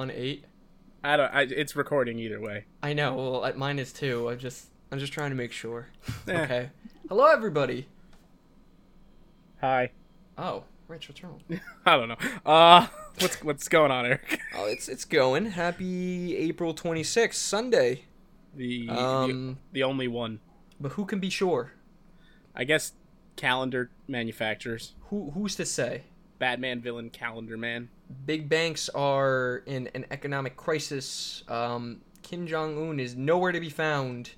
on 8? It's recording either way. I know. Well, mine is too. I'm just trying to make sure. Eh. Okay. Hello, everybody. Hi. Oh, Rich, what's wrong? I don't know. What's going on, Eric? Oh, it's going. Happy April 26th, Sunday. The only one. But who can be sure? I guess calendar manufacturers. Who's to say? Batman villain calendar man. Big banks are in an economic crisis. Kim Jong-un is nowhere to be found.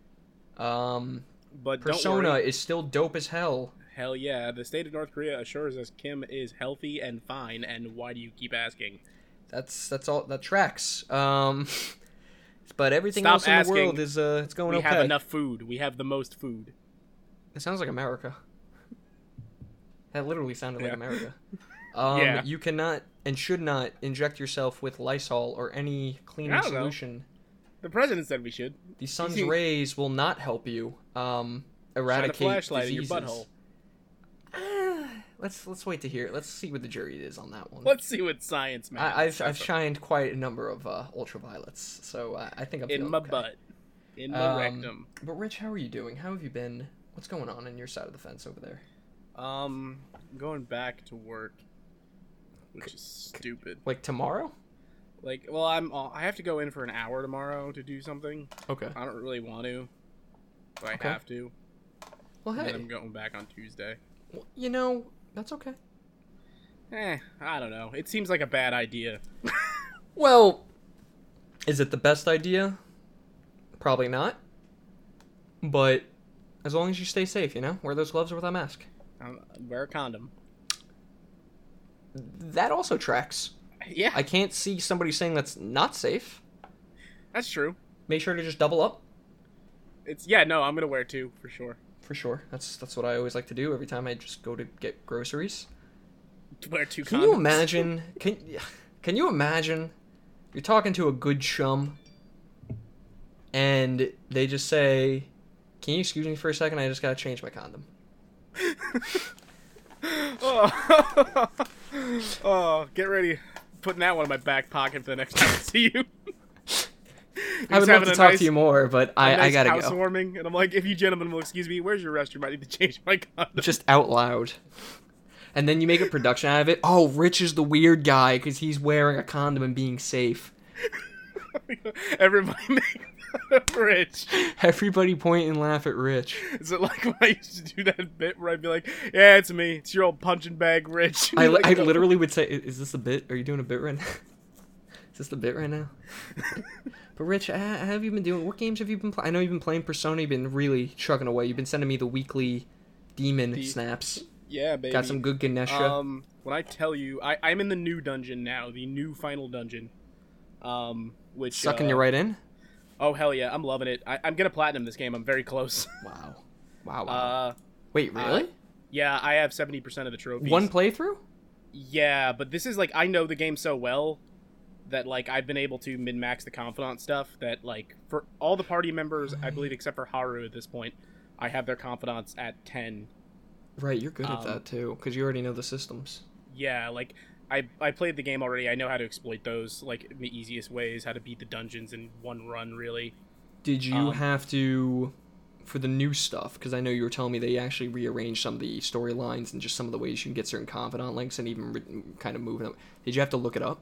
But Persona don't worry. is still dope as hell. Hell yeah. The state of North Korea assures us Kim is healthy and fine, and why do you keep asking? That's all that tracks. But everything Stop else in asking. the world is it's going We okay. have enough food. We have the most food. It sounds like America. That literally sounded like Yeah. America. Yeah. You cannot and should not inject yourself with Lysol or any cleaning I don't know. solution. The president said we should. The sun's seems- rays will not help you Shine a eradicate flashlight diseases. in your butthole. Let's wait to hear. Let's see what the jury is on that one. Let's see what science matters. I've shined quite a number of ultraviolets, so I think I'm in feeling my okay. butt. In my rectum. But Rich, how are you doing? How have you been? What's going on your side of the fence over there? Going back to work, which is stupid. Like tomorrow? Like, well, I have to go in for an hour tomorrow to do something. Okay. I don't really want to, but I Okay. have to. Well, And hey, then I'm going back on Tuesday. well, you know, that's okay. I don't know. It seems like a bad idea. Well, is it the best idea? Probably not. But as long as you stay safe, you know, wear those gloves with a mask. Wear a condom. That also tracks. Yeah, I can't see somebody saying that's not safe. that's true. Make sure to just double up. No, I'm gonna wear two for sure. For sure. That's what I always like to do every time I just go to get groceries. Wear two. Can condoms. you imagine? Can you imagine? You're talking to a good chum, and they just say, "Can you excuse me for a second? I just gotta change my condom." Oh. Oh, get ready. Putting that one in my back pocket for the next time I see you. I would love to talk to you more, but I gotta go. Housewarming, and I'm like, if you gentlemen will excuse me, where's your restroom? I need to change my condom. Just out loud. And then you make a production out of it. Oh, Rich is the weird guy because he's wearing a condom and being safe. Everybody make fun of Rich. Everybody point and laugh at Rich. Is it like when I used to do that bit where I'd be like, yeah, it's me. It's your old punching bag, Rich. I Like, literally would say, is this a bit? Are you doing a bit right now? Is this the bit right now? But Rich, how have you been doing? What games have you been playing? I know you've been playing Persona. You've been really chugging away. You've been sending me the weekly demon snaps. Yeah, baby. Got some good Ganesha. When I tell you, I'm in the new dungeon now, the new final dungeon. Which Sucking you right in? Oh hell yeah, I'm loving it. I'm gonna platinum this game. I'm very close. Wow. Wait, really? Yeah, I have 70% of the trophies. One playthrough? Yeah, but this is like, I know the game so well that like I've been able to min-max the confidant stuff that like for all the party members, I believe except for Haru at this point, I have their confidants at 10. Right, you're good at that too, because you already know the systems. Yeah, like I played the game already. I know how to exploit those, like in the easiest ways, how to beat the dungeons in one run, really. Did you have to, for the new stuff, because I know you were telling me they actually rearranged some of the storylines and just some of the ways you can get certain confidant links and even kind of move them. Did you have to look it up?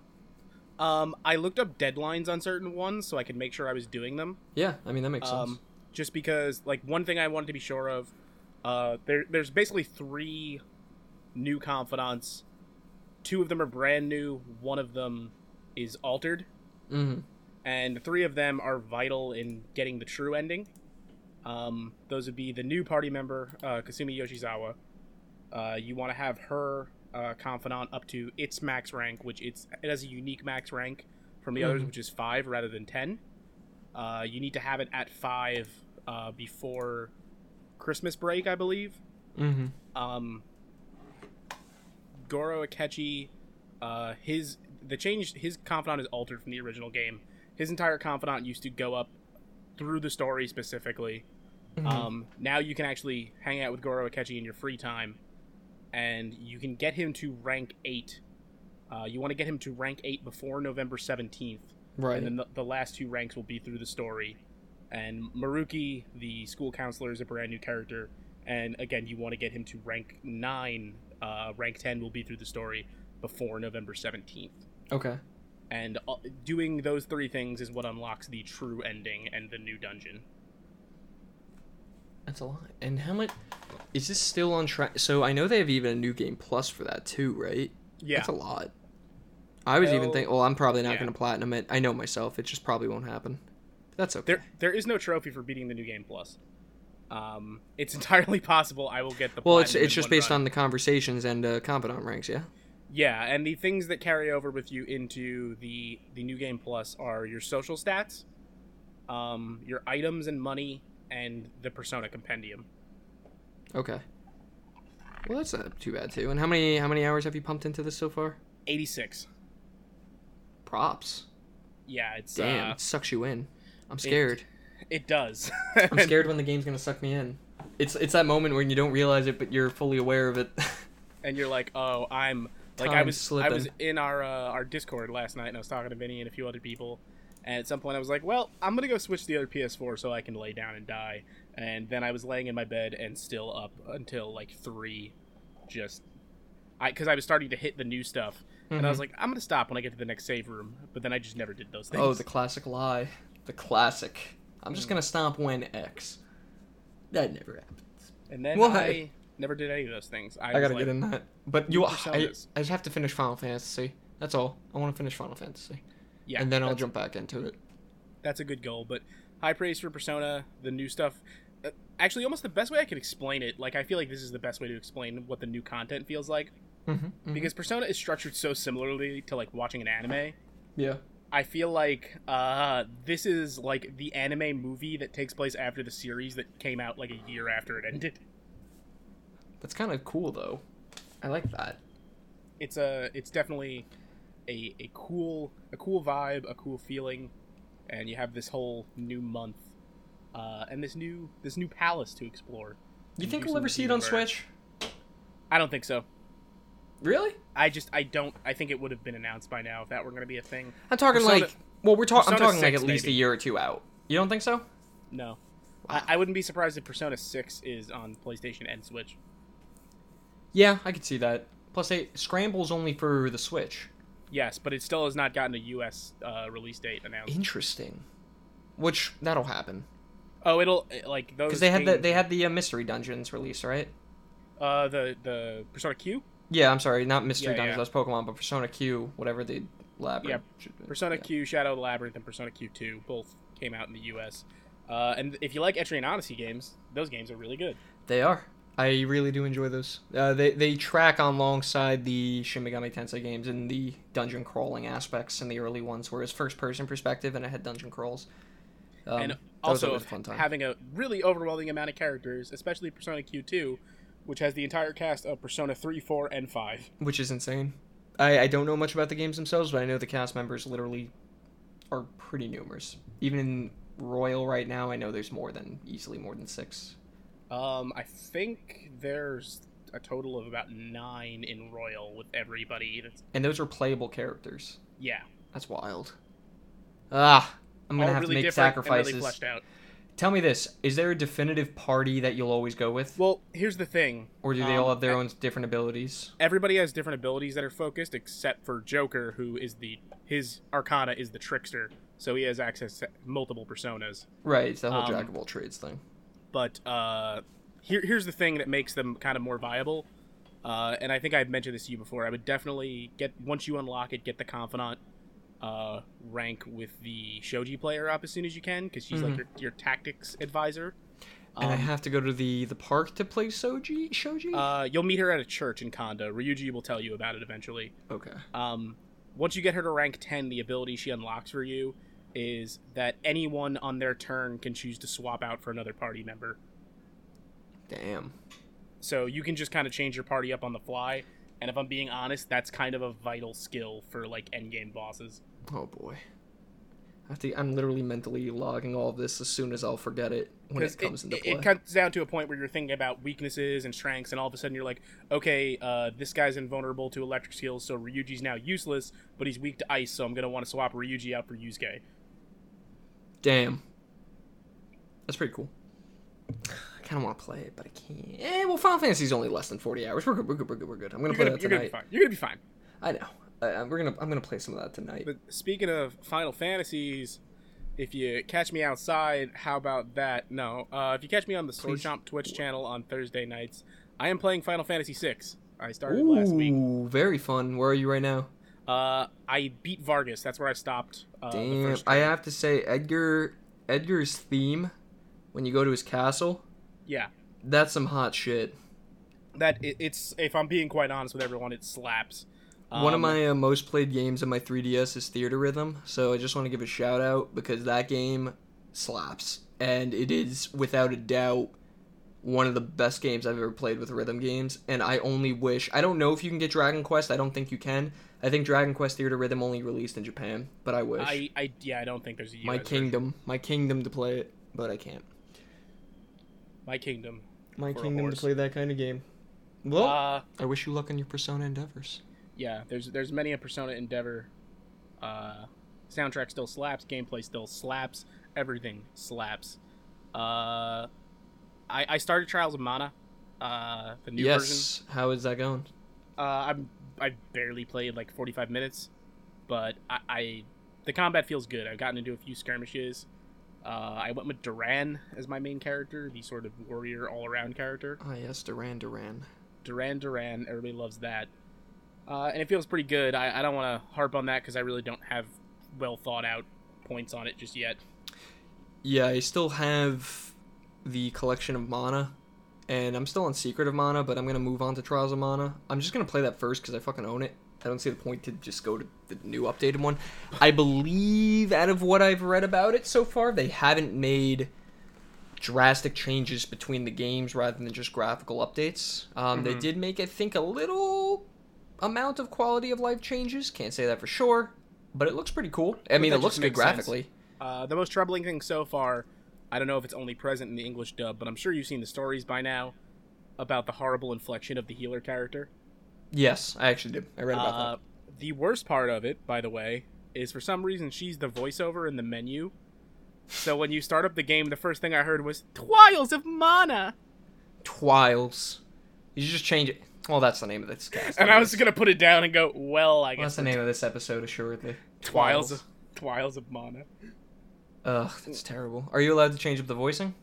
I looked up deadlines on certain ones so I could make sure I was doing them. Yeah, I mean, that makes sense. Just because, like, one thing I wanted to be sure of, there's basically 3 new confidants. 2 of them are brand new. 1 of them is altered. Mm-hmm. And 3 of them are vital in getting the true ending. Those would be the new party member, Kasumi Yoshizawa. You want to have her confidant up to its max rank, which it has a unique max rank from the others, which is 5 rather than 10. You need to have it at 5 before Christmas break, I believe. Mm-hmm. Goro Akechi, his confidant is altered from the original game. His entire confidant used to go up through the story specifically. Mm-hmm. Now you can actually hang out with Goro Akechi in your free time, and you can get him to rank 8 You want to get him to rank 8 before November 17th. Right. And then the last 2 ranks will be through the story. And Maruki, the school counselor, is a brand new character. And again, you want to get him to rank 9. Rank 10 will be through the story before November 17th. Okay. And doing those 3 things is what unlocks the true ending and the new dungeon. That's a lot. And how much... Is this still on track? So I know they have even a New Game Plus for that too, right? Yeah. That's a lot. I was even thinking, well, I'm probably not yeah. going to platinum it. I know myself. It just probably won't happen. That's okay. There is no trophy for beating the New Game Plus. It's entirely possible I will get the Well, platinum it's just in one based run. on the conversations and confidant ranks, yeah? Yeah, and the things that carry over with you into the New Game Plus are your social stats, your items and money, and the Persona Compendium. Okay. Well, that's not too bad, too. And how many hours have you pumped into this so far? 86. Props. Yeah, it's... Damn, it sucks you in. I'm scared. It does. I'm scared when the game's going to suck me in. It's that moment when you don't realize it, but you're fully aware of it. And you're like, oh, I'm... Like, I was in our Discord last night, and I was talking to Vinny and a few other people, and at some point I was like, well, I'm going to go switch to the other PS4 so I can lay down and die. And then I was laying in my bed and still up until, like, 3, just... Because I was starting to hit the new stuff, and I was like, I'm going to stop when I get to the next save room, but then I just never did those things. Oh, the classic lie. The classic. I'm just going to stop when X. That never happens. And then Why? I never did any of those things. I gotta get in that. But I Personas. just have to finish Final Fantasy. That's all. I want to finish Final Fantasy. Yeah, and then I'll jump back into it. That's a good goal, but high praise for Persona, the new stuff. Actually, almost the best way I could explain it, like, I feel like this is the best way to explain what the new content feels like. Because Persona is structured so similarly to, like, watching an anime. Yeah. I feel like this is, like, the anime movie that takes place after the series that came out, like, a year after it ended. That's kind of cool, though. I like that. It's definitely a cool vibe, a cool feeling, and you have this whole new month, and this new palace to explore. You think we'll ever see it on Switch? I don't think so. Really? I think it would have been announced by now if that were going to be a thing. I'm talking Persona, like, well, I'm talking 6, like at least maybe. a year or two out. You don't think so? No. I wouldn't be surprised if Persona 6 is on PlayStation and Switch. Yeah, I could see that. Plus, Scramble's only for the Switch. Yes, but it still has not gotten a U.S. Release date announced. Interesting. Which, that'll happen. Oh, it'll, like, those... Because they had the Mystery Dungeons release, right? The Persona Q? Yeah, I'm sorry, not Mystery Dungeons, yeah. that's Pokemon, but Persona Q, whatever the Labyrinth. Yeah, Persona Q, Shadow Labyrinth, and Persona Q2 both came out in the U.S. And if you like Etrian Odyssey games, those games are really good. They are. I really do enjoy those. They track alongside the Shin Megami Tensei games in the dungeon crawling aspects in the early ones, where it's first-person perspective and it had dungeon crawls. And also having a really overwhelming amount of characters, especially Persona Q2, which has the entire cast of Persona 3, 4, and 5. Which is insane. I don't know much about the games themselves, but I know the cast members literally are pretty numerous. Even in Royal right now, I know there's easily more than 6. I think there's a total of about 9 in Royal with everybody. And those are playable characters. Yeah. That's wild. I'm going to have really to make different sacrifices. And really fleshed out. Tell me this, is there a definitive party that you'll always go with? Well, here's the thing. Or do they all have their own different abilities? Everybody has different abilities that are focused, except for Joker, who is his Arcana is the trickster, so he has access to multiple personas. Right, it's the whole jack of all trades thing. But here's the thing that makes them kind of more viable, and I think I've mentioned this to you before. I would definitely once you unlock it, get the Confidant rank with the Shoji player up as soon as you can, because she's like your tactics advisor. And I have to go to the park to play Shoji? You'll meet her at a church in Kanda. Ryuji will tell you about it eventually. Okay. Once you get her to rank 10, the ability she unlocks for you is that anyone on their turn can choose to swap out for another party member. Damn. So you can just kind of change your party up on the fly, and if I'm being honest, that's kind of a vital skill for, like, endgame bosses. Oh boy. I'm literally mentally logging all of this as soon as I'll forget it when it comes into play. It comes down to a point where you're thinking about weaknesses and strengths, and all of a sudden you're like, okay, this guy's invulnerable to electric skills, so Ryuji's now useless, but he's weak to ice, so I'm going to want to swap Ryuji out for Yusuke. Damn. That's pretty cool. I kind of want to play it, but I can't. Well, Final Fantasy's only less than 40 hours. We're good. I'm going to play that tonight. You're going to be fine. I know. I'm gonna play some of that tonight. But speaking of Final Fantasies, if you catch me outside, how about that? No. If you catch me on the Sword Chomp Twitch channel on Thursday nights, I am playing Final Fantasy VI. I started last week. Ooh, very fun. Where are you right now? I beat Vargas. That's where I stopped. Damn. I have to say, Edgar's theme, when you go to his castle, yeah, that's some hot shit. It's if I'm being quite honest with everyone, it slaps. One of my most played games on my 3DS is Theater Rhythm, so I just want to give a shout out because that game slaps, and it is without a doubt one of the best games I've ever played with rhythm games. And I only wish, I don't know if you can get Dragon Quest. I don't think you can. I think Dragon Quest Theater Rhythm only released in Japan, but I wish. I don't think there's a US my kingdom to play it, but I can't. My kingdom to play that kind of game. Well, I wish you luck on your Persona endeavors. Yeah, there's many a Persona endeavor. Soundtrack still slaps, gameplay still slaps, everything slaps. I started Trials of Mana, the new version. Yes, how is that going? I barely played like 45 minutes, but the combat feels good. I've gotten into a few skirmishes. I went with Duran as my main character, the sort of warrior all-around character. Oh yes, Duran. Duran, everybody loves that. And it feels pretty good. I don't want to harp on that because I really don't have well thought out points on it just yet. Yeah, I still have the collection of mana, and I'm still on Secret of Mana, but I'm going to move on to Trials of Mana. I'm just going to play that first because I fucking own it. I don't see the point to just go to the new updated one. I believe, out of what I've read about it so far, they haven't made drastic changes between the games rather than just graphical updates. They did make, I think, a little amount of quality of life changes. Can't say that for sure, but it looks pretty cool. I mean, it looks good graphically. The most troubling thing so far, I don't know if it's only present in the English dub, but I'm sure you've seen the stories by now about the horrible inflection of the healer character. Yes, I actually did. I read about that. The worst part of it, by the way, is for some reason she's the voiceover in the menu. So when you start up the game, the first thing I heard was, Trials of Mana! Trials. You should just change it. Well, that's the name of this cast. And I was going to put it down and go, well, I guess. That's the name of this episode, assuredly. Trials of Mana. Ugh, that's terrible. Are you allowed to change up the voicing?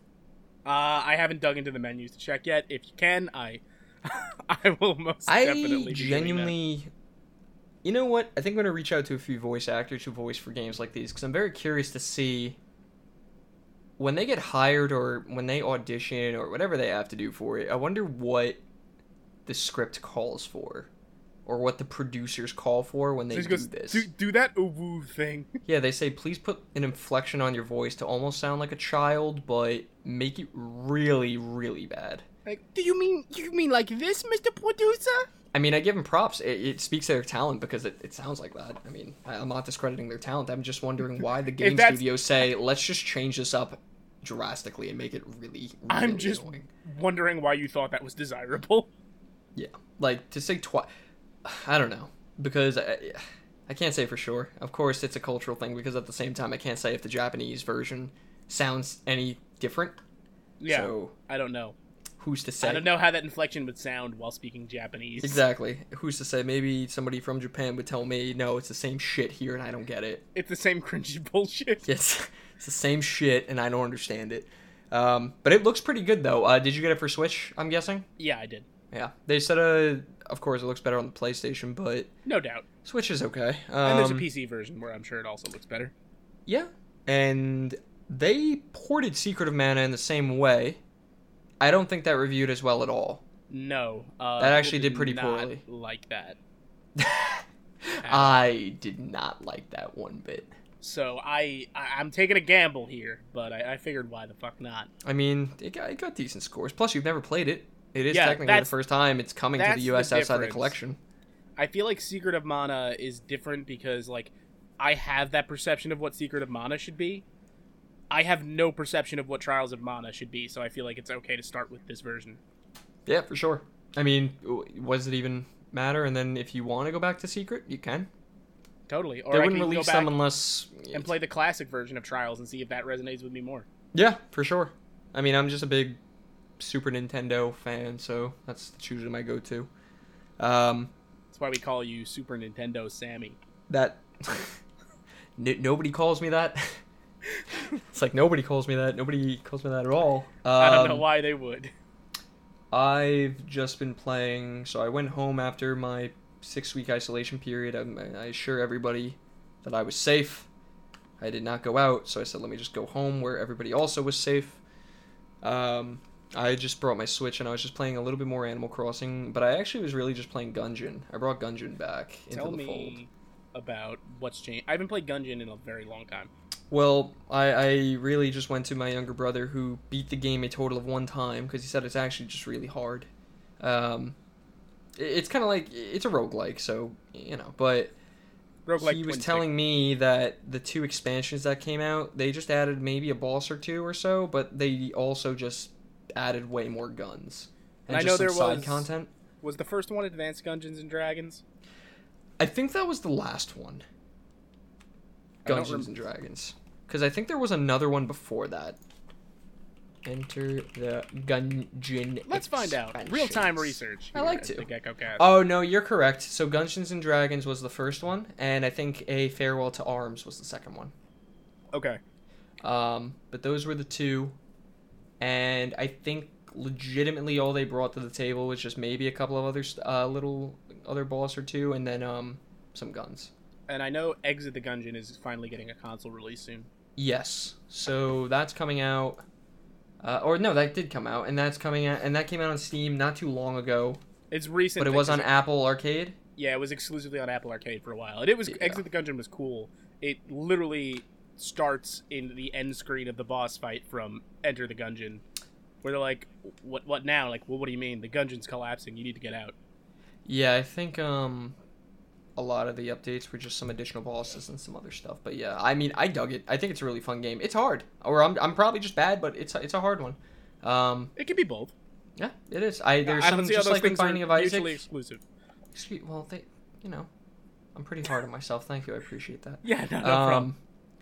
I haven't dug into the menus to check yet. If you can, I will most definitely be genuinely... doing that. You know what? I think I'm going to reach out to a few voice actors who voice for games like these, because I'm very curious to see when they get hired or when they audition or whatever they have to do for it. I wonder what the script calls for, or what the producers call for when they do this. Do that woo thing. Yeah, they say, please put an inflection on your voice to almost sound like a child, but make it really, really bad. Like, do you mean like this, Mr. Producer? I mean, I give them props. It speaks to their talent because it sounds like that. I mean, I'm not discrediting their talent. I'm just wondering why the game studios say, let's just change this up drastically and make it really, really I'm just annoying. Wondering why you thought that was desirable. Yeah. Like, to say I don't know. Because I can't say for sure. Of course, it's a cultural thing because at the same time, I can't say if the Japanese version sounds any different. Yeah, so, I don't know. Who's to say? I don't know how that inflection would sound while speaking Japanese. Exactly. Who's to say? Maybe somebody from Japan would tell me, no, it's the same shit here and I don't get it. It's the same cringy bullshit. It's the same shit and I don't understand it. But it looks pretty good, though. Did you get it for Switch, I'm guessing? Yeah, I did. Yeah. They said, of course, it looks better on the PlayStation, but... No doubt. Switch is okay. And there's a PC version where I'm sure it also looks better. Yeah. And they ported Secret of Mana in the same way. I don't think that reviewed as well at all. No. That actually did pretty poorly. Like that. I did not like that one bit. So I'm taking a gamble here, but I figured why the fuck not. I mean, it got decent scores. Plus, you've never played it. It is technically the first time it's coming to the US outside the collection. I feel like Secret of Mana is different because, like, I have that perception of what Secret of Mana should be. I have no perception of what Trials of Mana should be, so I feel like it's okay to start with this version. Yeah, for sure. I mean, what does it even matter? And then if you want to go back to Secret, you can. Totally. Or They I wouldn't can release go back them unless... and play the classic version of Trials and see if that resonates with me more. Yeah, for sure. I mean, I'm just a big Super Nintendo fan, so that's usually my go-to. That's why we call you Super Nintendo Sammy. That... nobody calls me that. It's like nobody calls me that. Nobody calls me that at all. I don't know why they would. I've just been playing... So I went home after my 6-week isolation period. I assure everybody that I was safe. I did not go out, so I said, let me just go home where everybody also was safe. I just brought my Switch, and I was just playing a little bit more Animal Crossing, but I actually was really just playing Gungeon. I brought Gungeon back into the fold. Tell me about what's changed. I haven't played Gungeon in a very long time. Well, I really just went to my younger brother, who beat the game a total of 1 time, because he said it's actually just really hard. It's kind of like, it's a roguelike, so, you know, but Roguelike he was Twin telling me that the 2 expansions that came out, they just added maybe a boss or 2 or so, but they also just added way more guns. And I just know some there side was content. Was the first one Advanced Dungeons and Dragons? I think that was the last one. Dungeons and Dragons. Because I think there was another one before that. Enter the Gungeon. Let's find out. Real-time research. I like to. The Gecko Cast. Oh, no, you're correct. So Dungeons and Dragons was the first one, and I think A Farewell to Arms was the second one. Okay. But those were the 2. And I think legitimately all they brought to the table was just maybe a couple of other little other boss or 2, and then some guns. And I know Exit the Gungeon is finally getting a console release soon. Yes. So that's coming out. Or no, that did come out, and that's coming out, and that came out on Steam not too long ago. It's recent, but it was on Apple Arcade. Yeah, it was exclusively on Apple Arcade for a while, and it was Exit the Gungeon was cool. It literally starts in the end screen of the boss fight from Enter the Gungeon, where they're like, "What now?" Like, well, what do you mean? The Gungeon's collapsing. You need to get out. Yeah, I think a lot of the updates were just some additional bosses and some other stuff. But yeah, I mean, I dug it. I think it's a really fun game. It's hard, or I'm probably just bad, but it's a hard one. It can be both. Yeah, it is. There's some just like with Binding of Isaac. Mutually exclusive. Well, I'm pretty hard on myself. Thank you, I appreciate that. Yeah, no problem.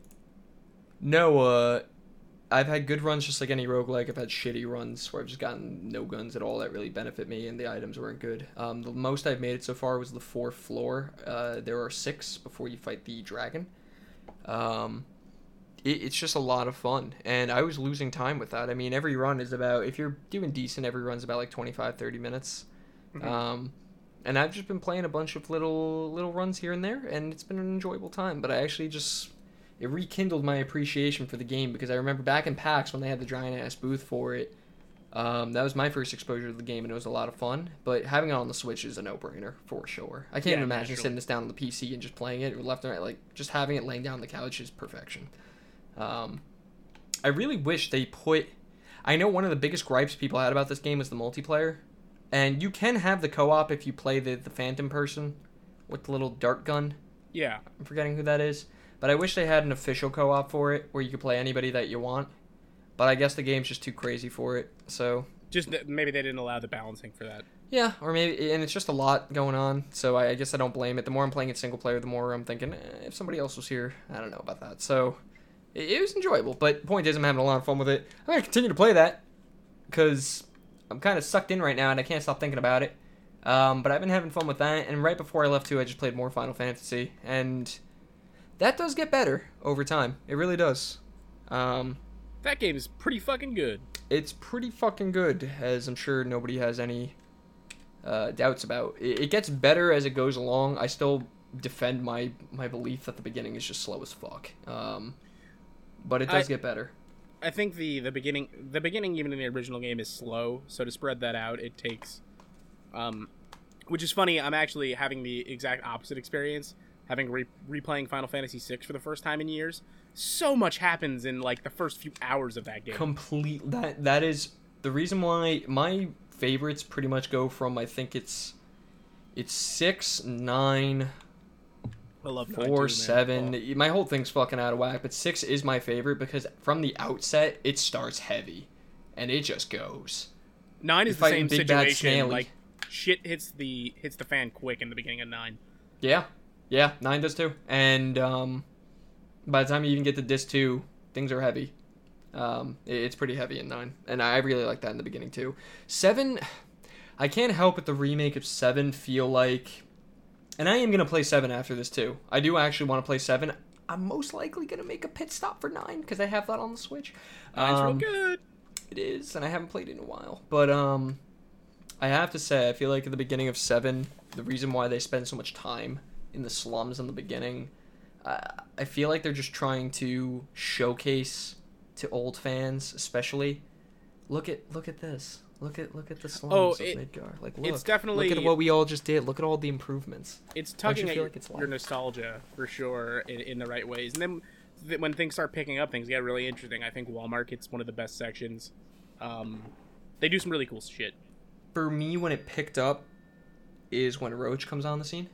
No, I've had good runs just like any roguelike. I've had shitty runs where I've just gotten no guns at all that really benefit me, and the items weren't good. The most I've made it so far was the 4th floor. There are 6 before you fight the dragon. It's just a lot of fun, and I was losing time with that. I mean, every run is about, if you're doing decent, every run's about like 25-30 minutes. Mm-hmm. And I've just been playing a bunch of little runs here and there, and it's been an enjoyable time. But I actually just... It rekindled my appreciation for the game, because I remember back in PAX when they had the giant-ass booth for it, that was my first exposure to the game, and it was a lot of fun. But having it on the Switch is a no-brainer, for sure. I can't even imagine sitting this down on the PC and just playing it left and right. Like, just having it laying down on the couch is perfection. I really wish they put... I know one of the biggest gripes people had about this game was the multiplayer. And you can have the co-op if you play the Phantom person with the little dart gun. Yeah. I'm forgetting who that is. But I wish they had an official co-op for it, where you could play anybody that you want. But I guess the game's just too crazy for it, so... Just that maybe they didn't allow the balancing for that. Yeah, or maybe... And it's just a lot going on, so I guess I don't blame it. The more I'm playing it single player, the more I'm thinking, if somebody else was here, I don't know about that. So, it was enjoyable, but the point is I'm having a lot of fun with it. I'm going to continue to play that, because I'm kind of sucked in right now, and I can't stop thinking about it. But I've been having fun with that, and right before I left, too, I just played more Final Fantasy, and... That does get better over time. It really does. That game is pretty fucking good. It's pretty fucking good, as I'm sure nobody has any doubts about. It gets better as it goes along. I still defend my belief that the beginning is just slow as fuck. But it does get better. I think the beginning even in the original game is slow, so to spread that out, it takes... which is funny, I'm actually having the exact opposite experience. Having replaying Final Fantasy VI for the first time in years, so much happens in like the first few hours of that game. That is the reason why my favorites pretty much go from, I think it's 6, 9, I love 9 4, too, 7. man. My whole thing's fucking out of whack, but 6 is my favorite because from the outset, it starts heavy. And it just goes. 9 is the fighting same Big Bad situation. Snaily. Like, shit hits the fan quick in the beginning of 9. Yeah. Yeah, 9 does too. And by the time you even get to Disc 2, things are heavy. It's pretty heavy in 9. And I really like that in the beginning too. 7, I can't help but the remake of 7 feel like... And I am going to play 7 after this too. I do actually want to play 7. I'm most likely going to make a pit stop for 9 because I have that on the Switch. 9's real good. It is, and I haven't played it in a while. But I have to say, I feel like at the beginning of 7, the reason why they spend so much time in the slums in the beginning, I feel like they're just trying to showcase to old fans, especially, look at this. Look at the slums of Midgar. Like, look, it's definitely, look at what we all just did. Look at all the improvements. It's tugging at your, like it's your nostalgia for sure in the right ways. And then when things start picking up, things get really interesting. I think Wall Market's one of the best sections. They do some really cool shit. For me, when it picked up is when Roach comes on the scene.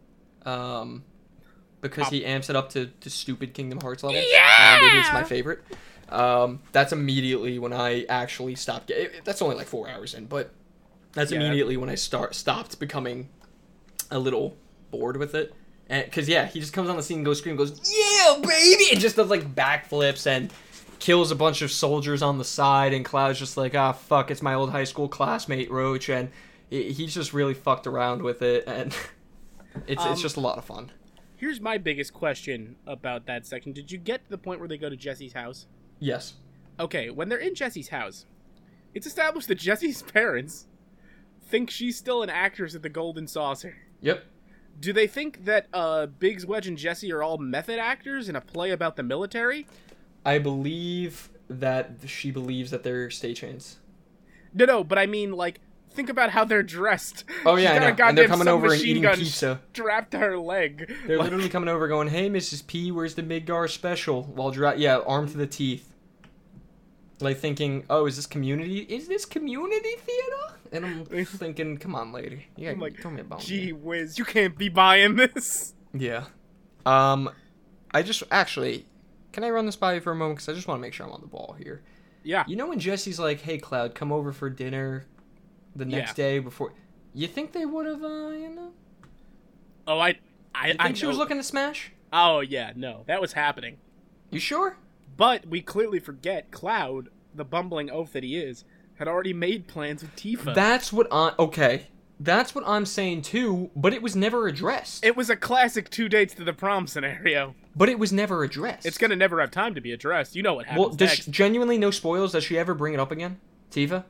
Because he amps it up to stupid Kingdom Hearts levels. Yeah! And it is my favorite. That's immediately when I actually stopped. That's only like 4 hours in, but that's immediately when I stopped becoming a little bored with it. Because, he just comes on the scene and goes, yeah, baby! And just does, like, backflips and kills a bunch of soldiers on the side. And Cloud's just like, fuck, it's my old high school classmate, Roach. And he's just really fucked around with it. And it's just a lot of fun. Here's my biggest question about that section. Did you get to the point where they go to Jesse's house? Yes. Okay, when they're in Jesse's house, it's established that Jesse's parents think she's still an actress at the Golden Saucer. Yep. Do they think that Biggs, Wedge, and Jesse are all method actors in a play about the military? I believe that she believes that they're stagehands. No, but I mean, like, think about how they're dressed. Oh, yeah, I know. And they're coming over and eating pizza. Strapped to her leg. They're literally coming over going, hey, Mrs. P, where's the Midgar special? While, armed to the teeth. Like, thinking, oh, is this community theater? And I'm thinking, come on, lady. You gotta throw me a bone. Gee whiz, you can't be buying this. Yeah. I just, actually, can I run this by you for a moment? Because I just want to make sure I'm on the ball here. Yeah. You know when Jesse's like, hey, Cloud, come over for dinner the next day before... You think they would have, Oh, I think she was looking to smash? Oh, yeah, no. That was happening. You sure? But we clearly forget Cloud, the bumbling oaf that he is, had already made plans with Tifa. That's what I'm saying too, but it was never addressed. It was a classic 2 dates to the prom scenario. But it was never addressed. It's gonna never have time to be addressed. You know what happens next. Genuinely no spoilers, does she ever bring it up again? Tifa?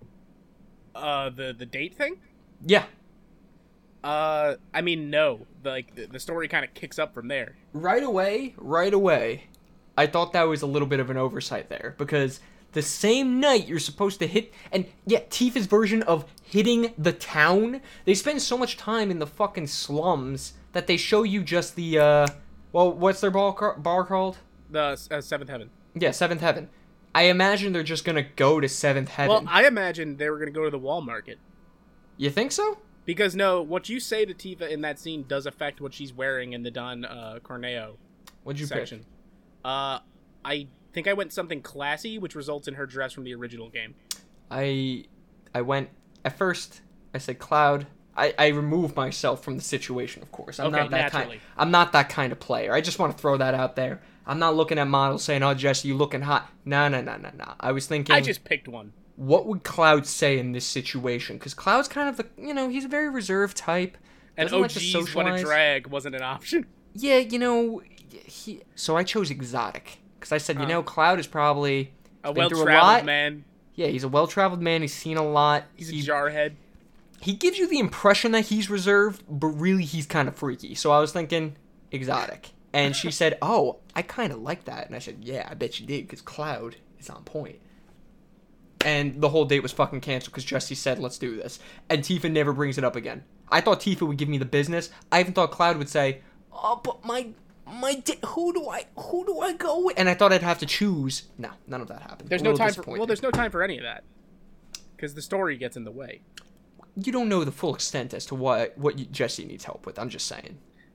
The date thing? Yeah. I mean, no. The story kind of kicks up from there. Right away, I thought that was a little bit of an oversight there, because the same night you're supposed to hit, and Tifa's version of hitting the town, they spend so much time in the fucking slums that they show you just the, what's their bar called? The Seventh Heaven. Yeah, Seventh Heaven. I imagine they're just gonna go to Seventh Heaven. Well, I imagine they were gonna go to the Wall Market. You think so? Because, no, what you say to Tifa in that scene does affect what she's wearing in the Don Corneo What'd you section. pick? I think I went something classy, which results in her dress from the original game. I went... At first, I said Cloud. I removed myself from the situation, of course. I'm not that kind of player. I just want to throw that out there. I'm not looking at models saying, oh, Jesse, you looking hot. No. I was thinking... I just picked one. What would Cloud say in this situation? Because Cloud's kind of the... he's a very reserved type. And OG's What a Drag wasn't an option. Yeah, so I chose exotic. Because I said, Cloud is probably... A well-traveled man. Yeah, he's a well-traveled man. He's seen a lot. He's a jarhead. He gives you the impression that he's reserved, but really he's kind of freaky. So I was thinking exotic. And she said, oh, I kind of like that. And I said, yeah, I bet you did, because Cloud is on point. And the whole date was fucking canceled because Jesse said, let's do this. And Tifa never brings it up again. I thought Tifa would give me the business. I even thought Cloud would say, oh, but who do I go with? And I thought I'd have to choose. No, none of that happened. There's no time for any of that. Because the story gets in the way. You don't know the full extent as to what Jesse needs help with. I'm just saying.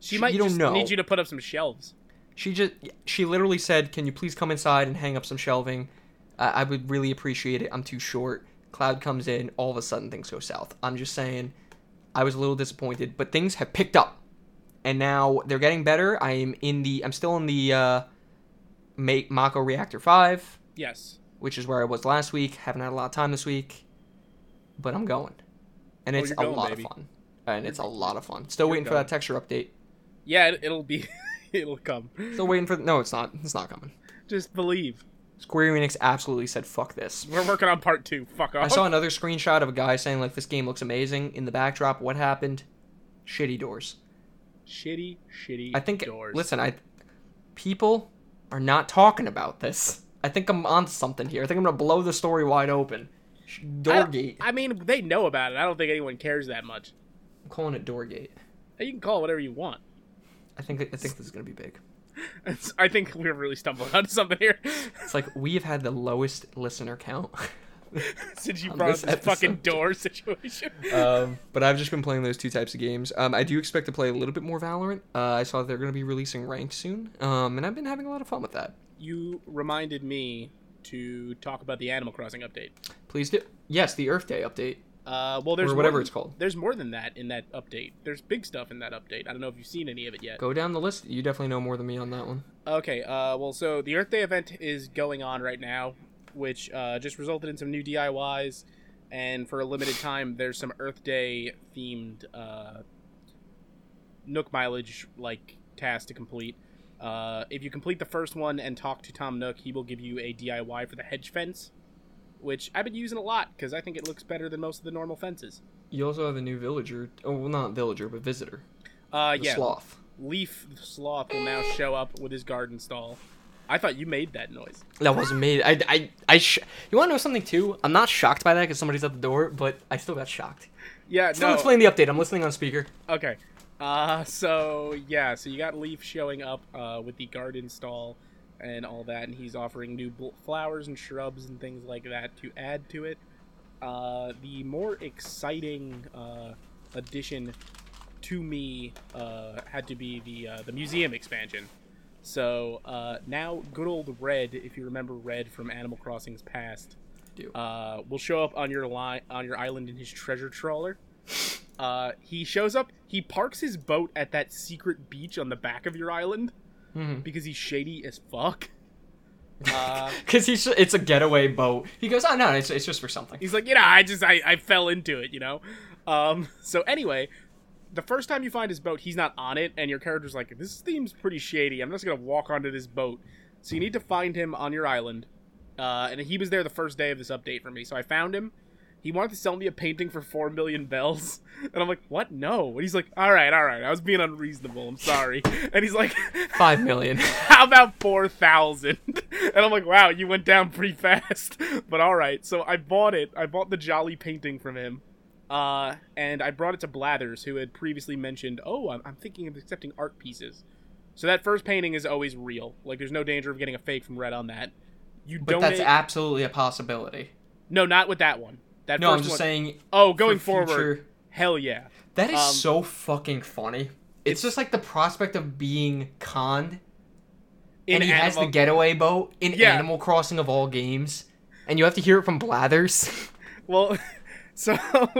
She might you don't just know. need you to put up some shelves. She literally said, "Can you please come inside and hang up some shelving? I would really appreciate it. I'm too short." Cloud comes in, all of a sudden things go south. I'm just saying, I was a little disappointed, but things have picked up, and now they're getting better. I'm still in the Mako Reactor 5. Yes. Which is where I was last week. Haven't had a lot of time this week, but I'm going, and it's a lot of fun. And it's a lot of fun. Still waiting for that texture update. Yeah, it'll be, it'll come. Still waiting for. No, it's not. It's not coming. Just believe. Square Enix absolutely said, "Fuck this." We're working on part 2. Fuck off. I saw another screenshot of a guy saying like, "This game looks amazing." In the backdrop, what happened? Shitty doors. Shitty I think. doors. Listen, people are not talking about this. I think I'm onto something here. I think I'm gonna blow the story wide open. Doorgate. I mean, they know about it. I don't think anyone cares that much. I'm calling it Doorgate. You can call it whatever you want. I think this is gonna be big. I think we're really stumbling onto something here. It's like we have had the lowest listener count since you brought up this fucking door situation. But I've just been playing those 2 types of games. I do expect to play a little bit more Valorant. I saw they're gonna be releasing ranked soon. And I've been having a lot of fun with that. You reminded me to talk about the Animal Crossing update. Please do. Yes, the Earth Day update. Well, there's or whatever it's called. There's more than that in that update. There's big stuff in that update. I don't know if you've seen any of it yet. Go down the list. You definitely know more than me on that one. Okay. Well, so the Earth Day event is going on right now, which just resulted in some new DIYs, and for a limited time, there's some Earth Day themed Nook mileage tasks to complete. If you complete the first one and talk to Tom Nook, he will give you a DIY for the hedge fence, which I've been using a lot because I think it looks better than most of the normal fences. You also have a new villager. Oh, well, not villager, but visitor. Yeah. Sloth. Leaf the Sloth will now show up with his garden stall. I thought you made that noise. That wasn't made. You want to know something, too? I'm not shocked by that because somebody's at the door, but I still got shocked. Yeah, Still explain the update. I'm listening on speaker. Okay. So you got Leaf showing up with the garden stall and all that, and he's offering new flowers and shrubs and things like that to add to it. The more exciting addition to me had to be the museum expansion. So now good old Red, if you remember Red from Animal Crossing's past, will show up on your island in his treasure trawler. He shows up. He parks his boat at that secret beach on the back of your island because he's shady as fuck. Because it's a getaway boat. He goes, "Oh no, it's just for something." He's like, I fell into it, So anyway, the first time you find his boat, he's not on it, and your character's like, "This seems pretty shady. I'm just gonna walk onto this boat." So you need to find him on your island, and he was there the first day of this update for me. So I found him. He wanted to sell me a painting for 4 million bells. And I'm like, what? No. And he's like, all right. I was being unreasonable. I'm sorry. And he's like, 5 million. How about 4,000? And I'm like, wow, you went down pretty fast. But all right. So I bought it. I bought the Jolly painting from him. And I brought it to Blathers, who had previously mentioned, I'm thinking of accepting art pieces. So that first painting is always real. Like, there's no danger of getting a fake from Red on that. But that's absolutely a possibility. No, not with that one. No, I'm just saying. Oh, going forward, hell yeah. That is so fucking funny. It's just like the prospect of being conned, and he has the getaway boat in Animal Crossing of all games, and you have to hear it from Blathers. Well, so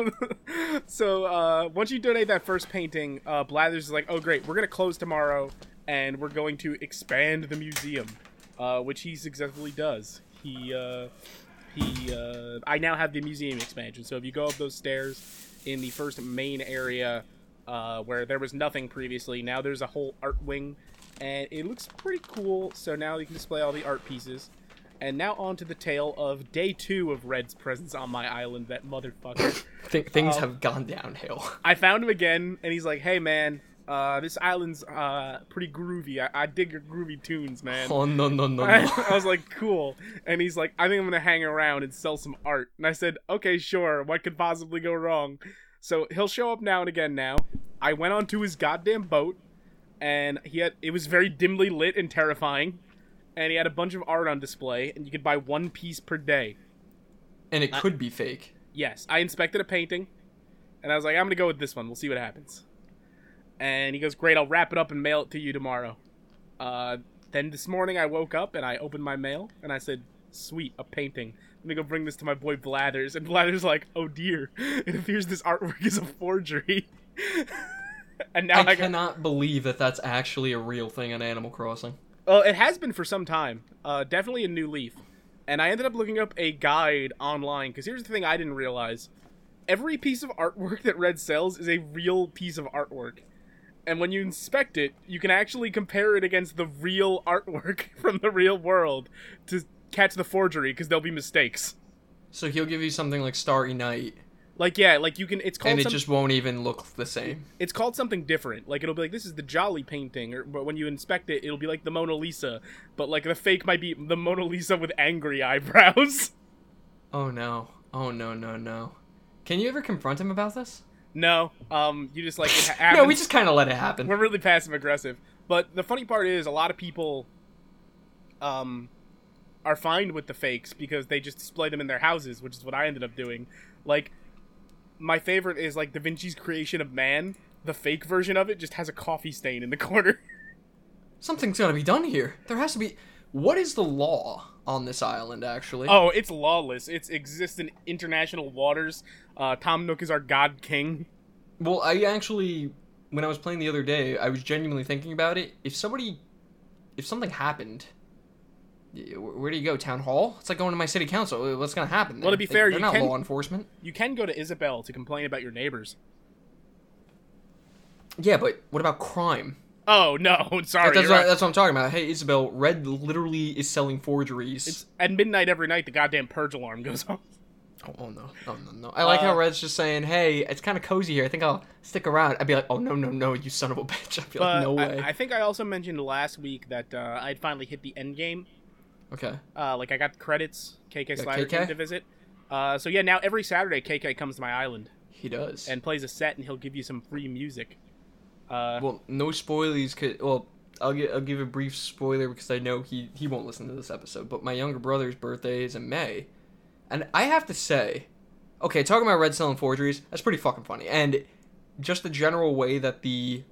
once you donate that first painting, Blathers is like, oh great, we're gonna close tomorrow, and we're going to expand the museum, which he successfully does. I now have the museum expansion, so if you go up those stairs in the first main area where there was nothing previously, now there's a whole art wing, and it looks pretty cool. So now you can display all the art pieces. And now on to the tale of day 2 of Red's presence on my island, that motherfucker. Things have gone downhill. I found him again, and he's like, hey man, this island's pretty groovy. I dig your groovy tunes, man. Oh, no. I was like, cool. And he's like, I think I'm going to hang around and sell some art. And I said, okay, sure. What could possibly go wrong? So he'll show up now and again now. I went onto his goddamn boat, and it was very dimly lit and terrifying. And he had a bunch of art on display, and you could buy 1 piece per day. And it could be fake. Yes. I inspected a painting, and I was like, I'm going to go with this one. We'll see what happens. And he goes, great, I'll wrap it up and mail it to you tomorrow. Then this morning I woke up and I opened my mail and I said, sweet, a painting. Let me go bring this to my boy Blathers. And Blathers like, oh dear, it appears this artwork is a forgery. And now I cannot believe that that's actually a real thing on Animal Crossing. Well, it has been for some time. Definitely a New Leaf. And I ended up looking up a guide online, because here's the thing I didn't realize. Every piece of artwork that Red sells is a real piece of artwork. And when you inspect it, you can actually compare it against the real artwork from the real world to catch the forgery, because there'll be mistakes. So he'll give you something like Starry Night. Like, yeah, like you can, it's called and it just won't even look the same. It's called something different. Like, it'll be like, this is the Jolly painting, but when you inspect it, it'll be like the Mona Lisa. But, like, the fake might be the Mona Lisa with angry eyebrows. Oh, no. Oh, no, no, no. Can you ever confront him about this? No. You just, like, it happens. No, we just kind of let it happen. We're really passive-aggressive. But the funny part is, a lot of people, are fine with the fakes because they just display them in their houses, which is what I ended up doing. Like, my favorite is, like, Da Vinci's Creation of Man. The fake version of it just has a coffee stain in the corner. Something's gotta be done here. There has to be... What is the law on this island, actually? Oh, it's lawless. It exists in international waters. Tom Nook is our god king. Well, I actually... When I was playing the other day, I was genuinely thinking about it. If something happened... Where do you go? Town hall? It's like going to my city council. What's going to happen there? Well, to be fair, they're not law enforcement. You can go to Isabel to complain about your neighbors. Yeah, but what about crime? Oh, no. Sorry. That's what I'm talking about. Hey, Isabel, Red literally is selling forgeries. It's at midnight every night, the goddamn purge alarm goes off. Oh, no. I like how Red's just saying, hey, it's kind of cozy here. I think I'll stick around. I'd be like, oh, no, you son of a bitch. I'd be like, no way. I think I also mentioned last week that I'd finally hit the end game. Okay. Like, I got the credits. KK Slider came to visit. So, yeah, now every Saturday, KK comes to my island. He does. And plays a set, and he'll give you some free music. Well, no spoilies. Well, I'll give a brief spoiler because I know he won't listen to this episode. But my younger brother's birthday is in May. And I have to say, okay, talking about Red selling forgeries, that's pretty fucking funny. And just the general way that the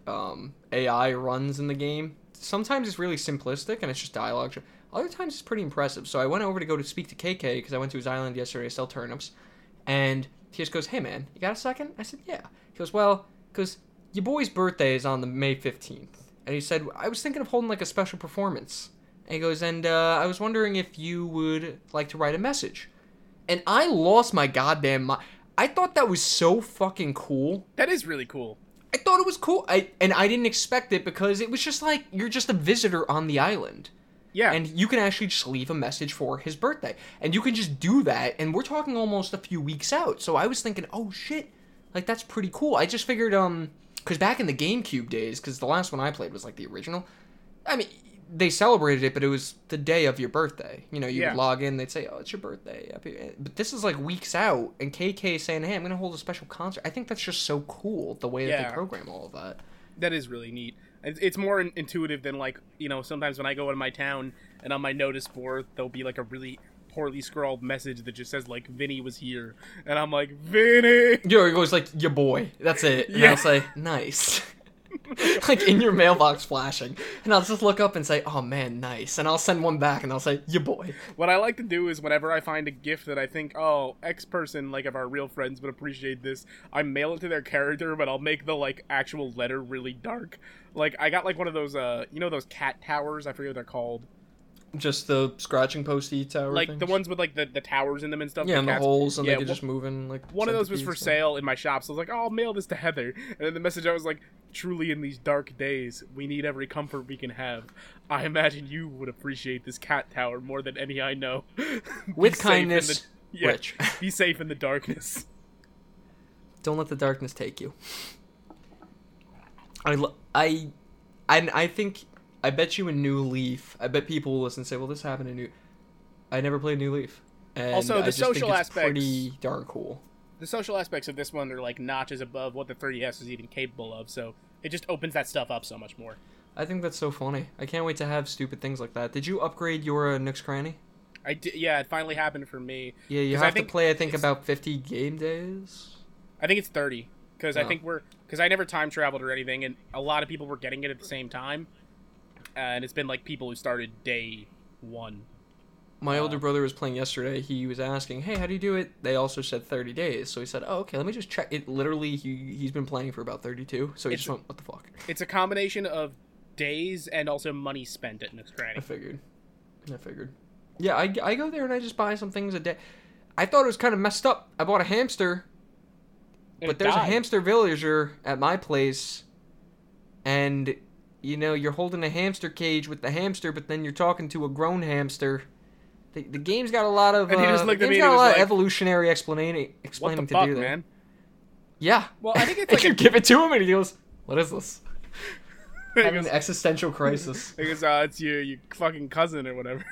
AI runs in the game, sometimes it's really simplistic and it's just dialogue. Other times it's pretty impressive. So I went over to go to speak to KK because I went to his island yesterday to sell turnips. And he just goes, hey man, you got a second? I said, yeah. He goes, well, because your boy's birthday is on the May 15th. And he said, I was thinking of holding like a special performance. And he goes, and I was wondering if you would like to write a message. And I lost my goddamn mind. I thought that was so fucking cool. That is really cool. I thought it was cool. I didn't expect it because it was just like, you're just a visitor on the island. Yeah. And you can actually just leave a message for his birthday. And you can just do that. And we're talking almost a few weeks out. So I was thinking, oh shit. Like, that's pretty cool. I just figured, because back in the GameCube days, because the last one I played was like the original. I mean, they celebrated it, but it was the day of your birthday. You know, you would log in, they'd say, oh, it's your birthday. But this is like weeks out, and KK is saying, hey, I'm going to hold a special concert. I think that's just so cool, the way that they program all of that. That is really neat. It's more intuitive than, like, you know, sometimes when I go into my town, and on my notice board, there'll be, like, a really poorly scrawled message that just says, like, Vinny was here. And I'm like, Vinny! Yo, it goes, like, your boy. That's it. And I'll say, nice. Like, in your mailbox flashing. And I'll just look up and say, oh, man, nice. And I'll send one back, and I'll say, your boy. What I like to do is whenever I find a gift that I think, oh, X person, like, of our real friends would appreciate this, I mail it to their character, but I'll make the, like, actual letter really dark. Like, I got, like, one of those, you know those cat towers? I forget what they're called. Just the scratching posty tower like things? The ones with like the towers in them and stuff. Yeah, and the holes, and they could just move in like. One of those was for sale in my shop, so I was like, "Oh, I'll mail this to Heather." And then the message I was like, "Truly, in these dark days, we need every comfort we can have. I imagine you would appreciate this cat tower more than any I know. With kindness, Rich. Be safe in the darkness. Don't let the darkness take you." I think. I bet you in New Leaf, I bet people will listen and say, well, this happened in New... I never played New Leaf. And also, the social aspects... pretty darn cool. The social aspects of this one are, like, notches above what the 3DS is even capable of, so it just opens that stuff up so much more. I think that's so funny. I can't wait to have stupid things like that. Did you upgrade your Nook's Cranny? I did, yeah, it finally happened for me. Yeah, you have to play, I think, about 50 game days? I think it's 30. because I think because I never time traveled or anything, and a lot of people were getting it at the same time, and it's been like people who started day 1. My older brother was playing yesterday. He was asking, hey, how do you do it? They also said 30 days. So he said, oh, okay, let me just check. It literally, he's been playing for about 32. So he just went, what the fuck? It's a combination of days and also money spent at Nook's Cranny. I figured. Yeah, I go there and I just buy some things a day. I thought it was kind of messed up. I bought a hamster. But there's a hamster villager at my place. And, you know, you're holding a hamster cage with the hamster, but then you're talking to a grown hamster. The game's got a lot of evolutionary explaining to do there. Man? Yeah. Well, I think it's like you give it to him and he goes, "What is this?" Having an existential crisis. He goes, "It's your fucking cousin or whatever."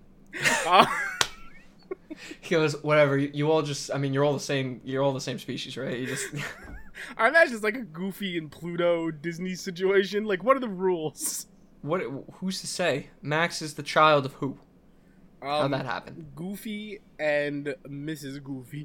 He goes, "Whatever. You all just. I mean, you're all the same. You're all the same species, right? You just." I imagine it's like a Goofy and Pluto Disney situation. Like, what are the rules? Who's to say? Max is the child of who? How'd that happen? Goofy and Mrs. Goofy.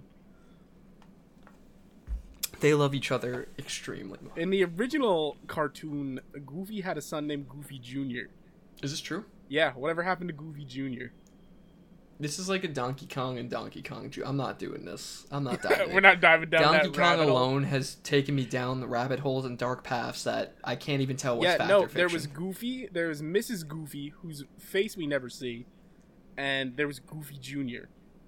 They love each other extremely much. In the original cartoon, Goofy had a son named Goofy Jr. Is this true? Yeah, whatever happened to Goofy Jr.? This is like a Donkey Kong and Donkey Kong Jr. I'm not doing this. I'm not diving. We're not diving down Donkey that Kong rabbit hole. alone has taken me down the rabbit holes and dark paths that I can't even tell what's fact or fiction. There was Goofy, there was Mrs. Goofy, whose face we never see, and there was Goofy Jr.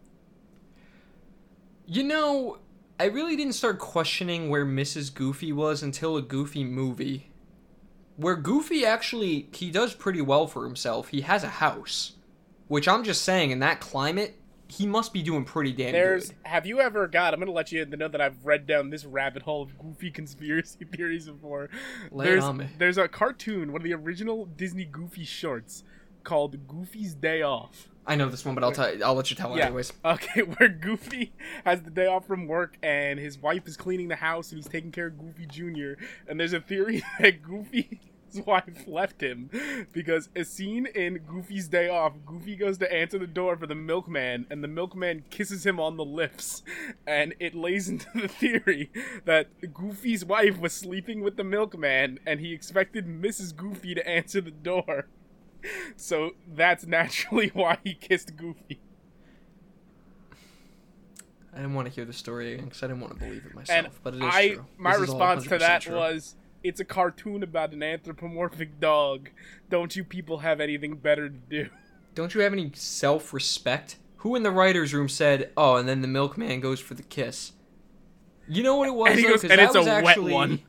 You know, I really didn't start questioning where Mrs. Goofy was until a Goofy movie. Where Goofy actually, he does pretty well for himself. He has a house. Which I'm just saying, in that climate, he must be doing pretty damn good. Have you ever got, I'm going to let you know that I've read down this rabbit hole of Goofy conspiracy theories before. Lay it on me. There's a cartoon, one of the original Disney Goofy shorts, called Goofy's Day Off. I know this one, but I'll let you tell it anyways. Okay, where Goofy has the day off from work and his wife is cleaning the house and he's taking care of Goofy Jr. And there's a theory that Goofy's wife left him because a scene in Goofy's Day Off, Goofy goes to answer the door for the milkman and the milkman kisses him on the lips, and it lays into the theory that Goofy's wife was sleeping with the milkman and he expected Mrs. Goofy to answer the door. So that's naturally why he kissed Goofy. I didn't want to hear the story again because I didn't want to believe it myself, but it is true. My response to that was, it's a cartoon about an anthropomorphic dog. Don't you people have anything better to do? Don't you have any self-respect? Who in the writer's room said, oh, and then the milkman goes for the kiss? You know what it was, and though? And it's a wet one.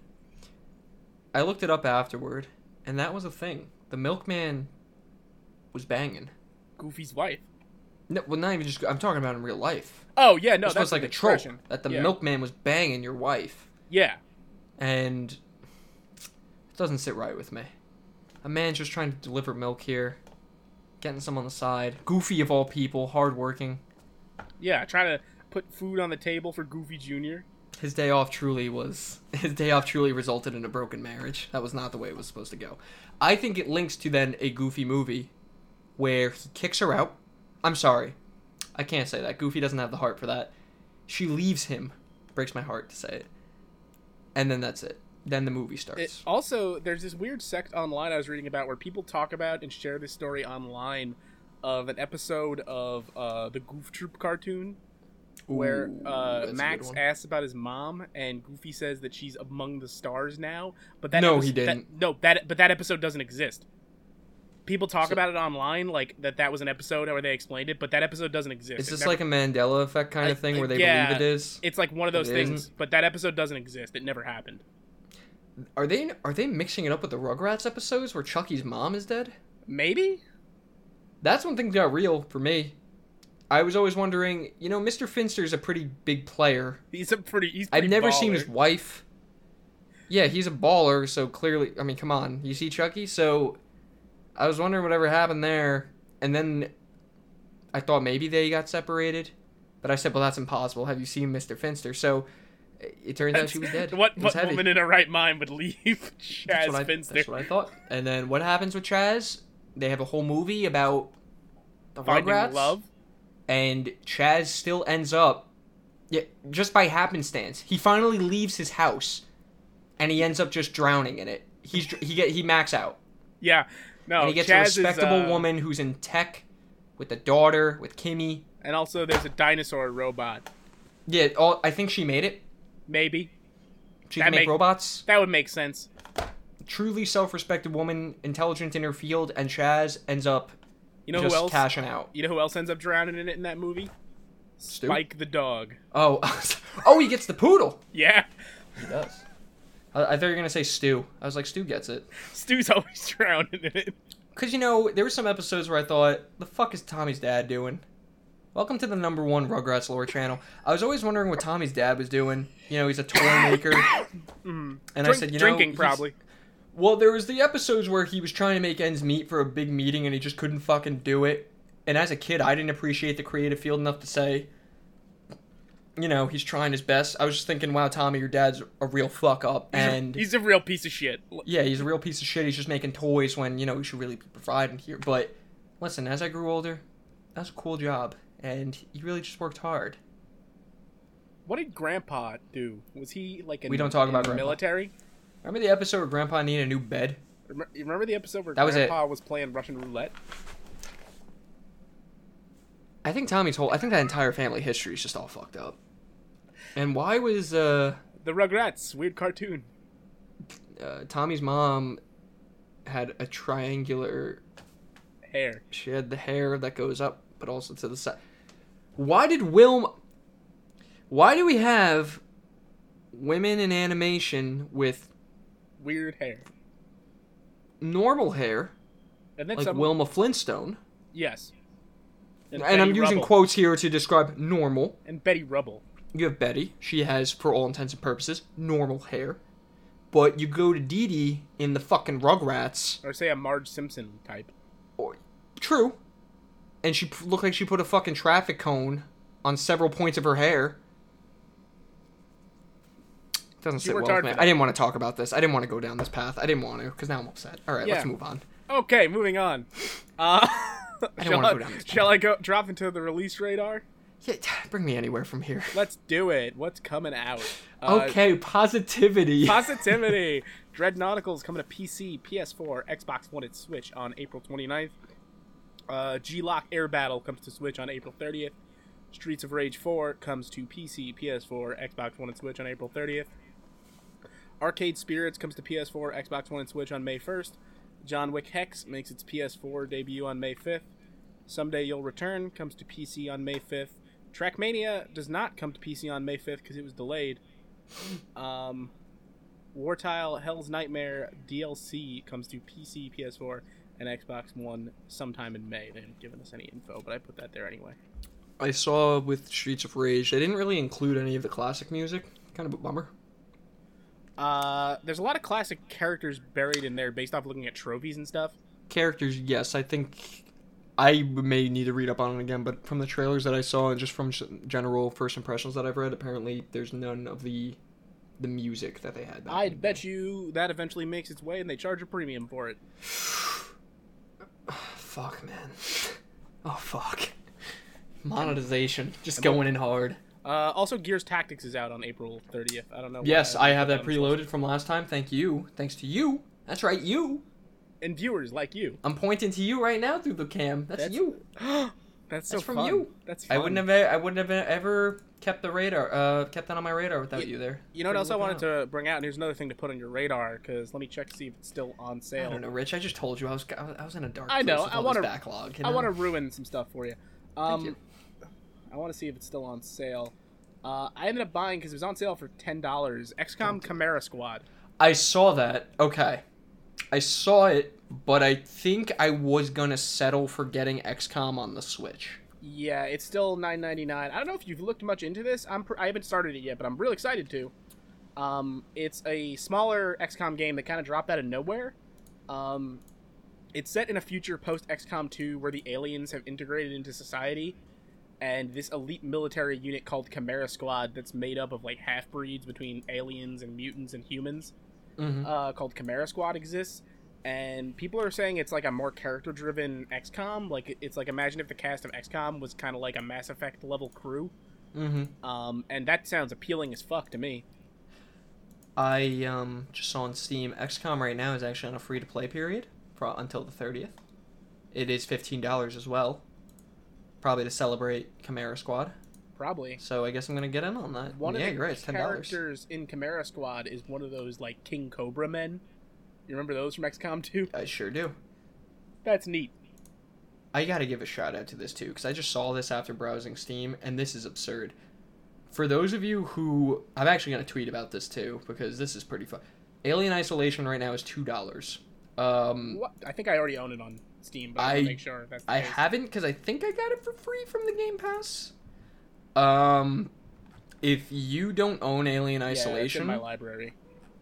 I looked it up afterward, and that was a thing. The milkman was banging Goofy's wife. No, well, not even just. I'm talking about in real life. Oh yeah, no, that's like a trope that the milkman was banging your wife. Yeah, and it doesn't sit right with me. A man's just trying to deliver milk here, getting some on the side. Goofy of all people, hardworking. Yeah, trying to put food on the table for Goofy Jr. His day off truly resulted in a broken marriage. That was not the way it was supposed to go. I think it links to then a Goofy movie where he kicks her out. I'm sorry. I can't say that. Goofy doesn't have the heart for that. She leaves him. Breaks my heart to say it. And then that's it. Then the movie starts. Also, there's this weird sect online I was reading about where people talk about and share this story online of an episode of the Goof Troop cartoon where Max asks about his mom and Goofy says that she's among the stars now. But that he didn't. But that episode doesn't exist. People talk about it online, like that was an episode where they explained it, but that episode doesn't exist. Is this like a Mandela effect kind of thing where they believe it is? It's like one of those things, but that episode doesn't exist. It never happened. Are they mixing it up with the Rugrats episodes where Chucky's mom is dead? Maybe. That's when things got real for me. I was always wondering, Mr. Finster's a pretty big player. He's pretty I've never baller. seen his wife. Yeah, he's a baller, so clearly, I mean, come on. You see Chucky? So I was wondering whatever happened there, and then I thought maybe they got separated, but I said, well, that's impossible. Have you seen Mr. Finster? So it turns out she was dead. What woman in her right mind would leave Chaz Finster? That's what I thought. And then what happens with Chaz? They have a whole movie about the finding Rugrats. Love. And Chaz still ends up Yeah, just by happenstance. He finally leaves his house, and he ends up just drowning in it. He max out. Yeah. No, And he gets Chaz a respectable is, woman who's in tech with a daughter, with Kimmy. And also there's a dinosaur robot. Yeah, I think she made it. Maybe. She can make robots. That would make sense. Truly self-respected woman, intelligent in her field, and Chaz ends up who else cashing out. You know who else ends up drowning in it in that movie? Stu? Spike the dog. Oh, oh, he gets the poodle. Yeah. He does. I thought you were going to say Stu. I was like, Stu gets it. Stu's always drowning in it. Because, there were some episodes where I thought, the fuck is Tommy's dad doing? Welcome to the #1 Rugrats lore channel. I was always wondering what Tommy's dad was doing. He's a toy maker. And I said, drinking, probably. Well, there was the episodes where he was trying to make ends meet for a big meeting and he just couldn't fucking do it. And as a kid, I didn't appreciate the creative field enough to say, he's trying his best. I was just thinking, wow, Tommy, your dad's a real fuck up. And he's a real piece of shit. Yeah, he's a real piece of shit. He's just making toys when, he should really be providing here. But listen, as I grew older, that was a cool job. And he really just worked hard. What did Grandpa do? Was he like we don't talk about the Grandpa. Military? Remember the episode where Grandpa needed a new bed? You remember the episode where that Grandpa was playing Russian roulette? I think that entire family history is just all fucked up. And why was the Rugrats weird cartoon? Tommy's mom had a triangular hair. She had the hair that goes up, but also to the side. Why do we have women in animation with weird hair? Normal hair, and then like Wilma Flintstone. Yes. And I'm using quotes here to describe normal. And Betty Rubble. You have Betty. She has, for all intents and purposes, normal hair. But you go to Dee Dee in the fucking Rugrats. Or say a Marge Simpson type. True. And she looked like she put a fucking traffic cone on several points of her hair. Doesn't sit well with me. I didn't want to talk about this. I didn't want to go down this path. I didn't want to, because now I'm upset. All right, let's move on. Okay, moving on. I don't want to go down this path. Shall I drop into the release radar? Yeah, bring me anywhere from here. Let's do it. What's coming out? Okay, positivity. Positivity. Dread Nautical's coming to PC, PS4, Xbox One, and Switch on April 29th. G-Lock Air Battle comes to Switch on April 30th. Streets of Rage 4 comes to PC, PS4, Xbox One, and Switch on April 30th. Arcade Spirits comes to PS4, Xbox One, and Switch on May 1st. John Wick Hex makes its PS4 debut on May 5th. Someday You'll Return comes to PC on May 5th. Trackmania does not come to PC on May 5th because it was delayed. Wartile Hell's Nightmare DLC comes to PC, PS4, and Xbox One sometime in May. They haven't given us any info, but I put that there anyway. I saw with Streets of Rage, they didn't really include any of the classic music. Kind of a bummer. There's a lot of classic characters buried in there based off looking at trophies and stuff. Characters, yes. I think I may need to read up on it again, but from the trailers that I saw and just from general first impressions that I've read, apparently there's none of the music that they had. I'd bet you that eventually makes its way and they charge a premium for it. Fuck, man. Oh, fuck. Monetization. Just going in hard. Also, Gears Tactics is out on April 30th. I don't know. Yes, I have that preloaded from last time. Thank you. Thanks to you. That's right, you. And viewers like you. I'm pointing to you right now through the cam. That's you. That's so from fun. you. That's fun. I wouldn't have ever kept kept that on my radar without you there. You know what else I wanted to bring out? And here's another thing to put on your radar, because let me check to see if it's still on sale. I don't know, Rich. I just told you I was in a dark place. I know. With all this backlog. I want to ruin some stuff for you. Thank you. I want to see if it's still on sale. I ended up buying because it was on sale for $10. XCOM Chimera Squad. I saw that. Okay. I saw it, but I think I was gonna settle for getting XCOM on the Switch. Yeah, it's still $9.99. I don't know if you've looked much into this. I haven't started it yet, but I'm real excited to. It's a smaller XCOM game that kind of dropped out of nowhere. It's set in a future post XCOM 2 where the aliens have integrated into society, and this elite military unit called Chimera Squad that's made up of like half-breeds between aliens and mutants and humans, called Chimera Squad exists. And people are saying it's like a more character-driven XCOM. Like, it's like, imagine if the cast of XCOM was kind of like a Mass Effect level crew. Mm-hmm. And that sounds appealing as fuck to me. I just saw on Steam, XCOM right now is actually on a free-to-play period until the 30th. It is $15 as well, probably to celebrate Chimera Squad. Probably. So I guess I'm gonna get in on that. One of you're the right, it's $10. characters in Chimera Squad is one of those like King Cobra men. You remember those from XCOM 2? I sure do. That's neat. I gotta give a shout out to this too, because I just saw this after browsing Steam, and this is absurd. For those of you who... I'm actually gonna tweet about this too, because this is pretty fun. Alien Isolation right now is $2. What? I think I already own it on Steam, but I want to make sure that's the I case. haven't, because I think I got it for free from the Game Pass. If you don't own Alien Isolation... Yeah, it's in my library.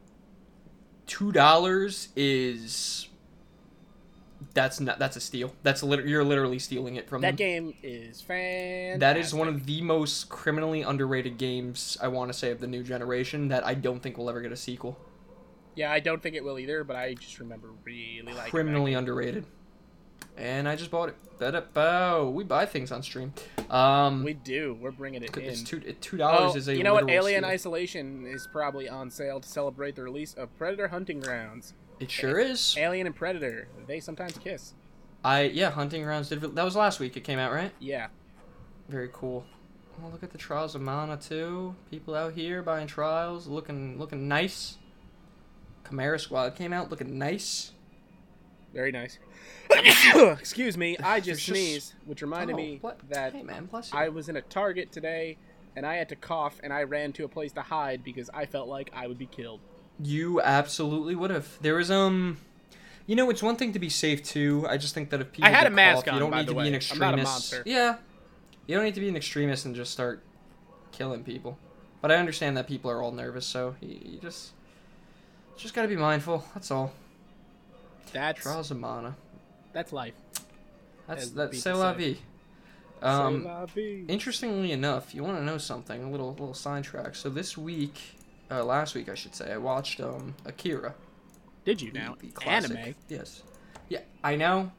$2 is... That's a steal. You're literally stealing it from them. That game is fantastic. That is one of the most criminally underrated games, I want to say, of the new generation that I don't think will ever get a sequel. Yeah, I don't think it will either, but I just remember really liking Criminally underrated. And I just bought it. We buy things on stream. We do. We're bringing it in. It's $2 is a you know what? Alien steal. Isolation is probably on sale to celebrate the release of Predator Hunting Grounds. It sure is. Alien and Predator, they sometimes kiss. Hunting Grounds did. That was last week. It came out, right? Yeah. Very cool. Oh, look at the Trials of Mana too. People out here buying Trials, looking nice. Chimera Squad came out looking nice. Very nice. Excuse me, I just sneezed, which reminded me that hey man, bless you. I was in a Target today, and I had to cough, and I ran to a place to hide because I felt like I would be killed. You absolutely would have. There was it's one thing to be safe too. I just think that if people I had a mask cough, on, you don't by need the to way. be an I'm extremist. not a monster. Yeah, you don't need to be an extremist and just start killing people. But I understand that people are all nervous, so you just got to be mindful. That's all. That's Trials of Mana. That's life. That's people c'est la say. vie. C'est la vie. Interestingly enough, you want to know something? A little sidetrack. So last week I should say, I watched Akira. Did you now? The classic. Anime. Yes. Yeah, I know.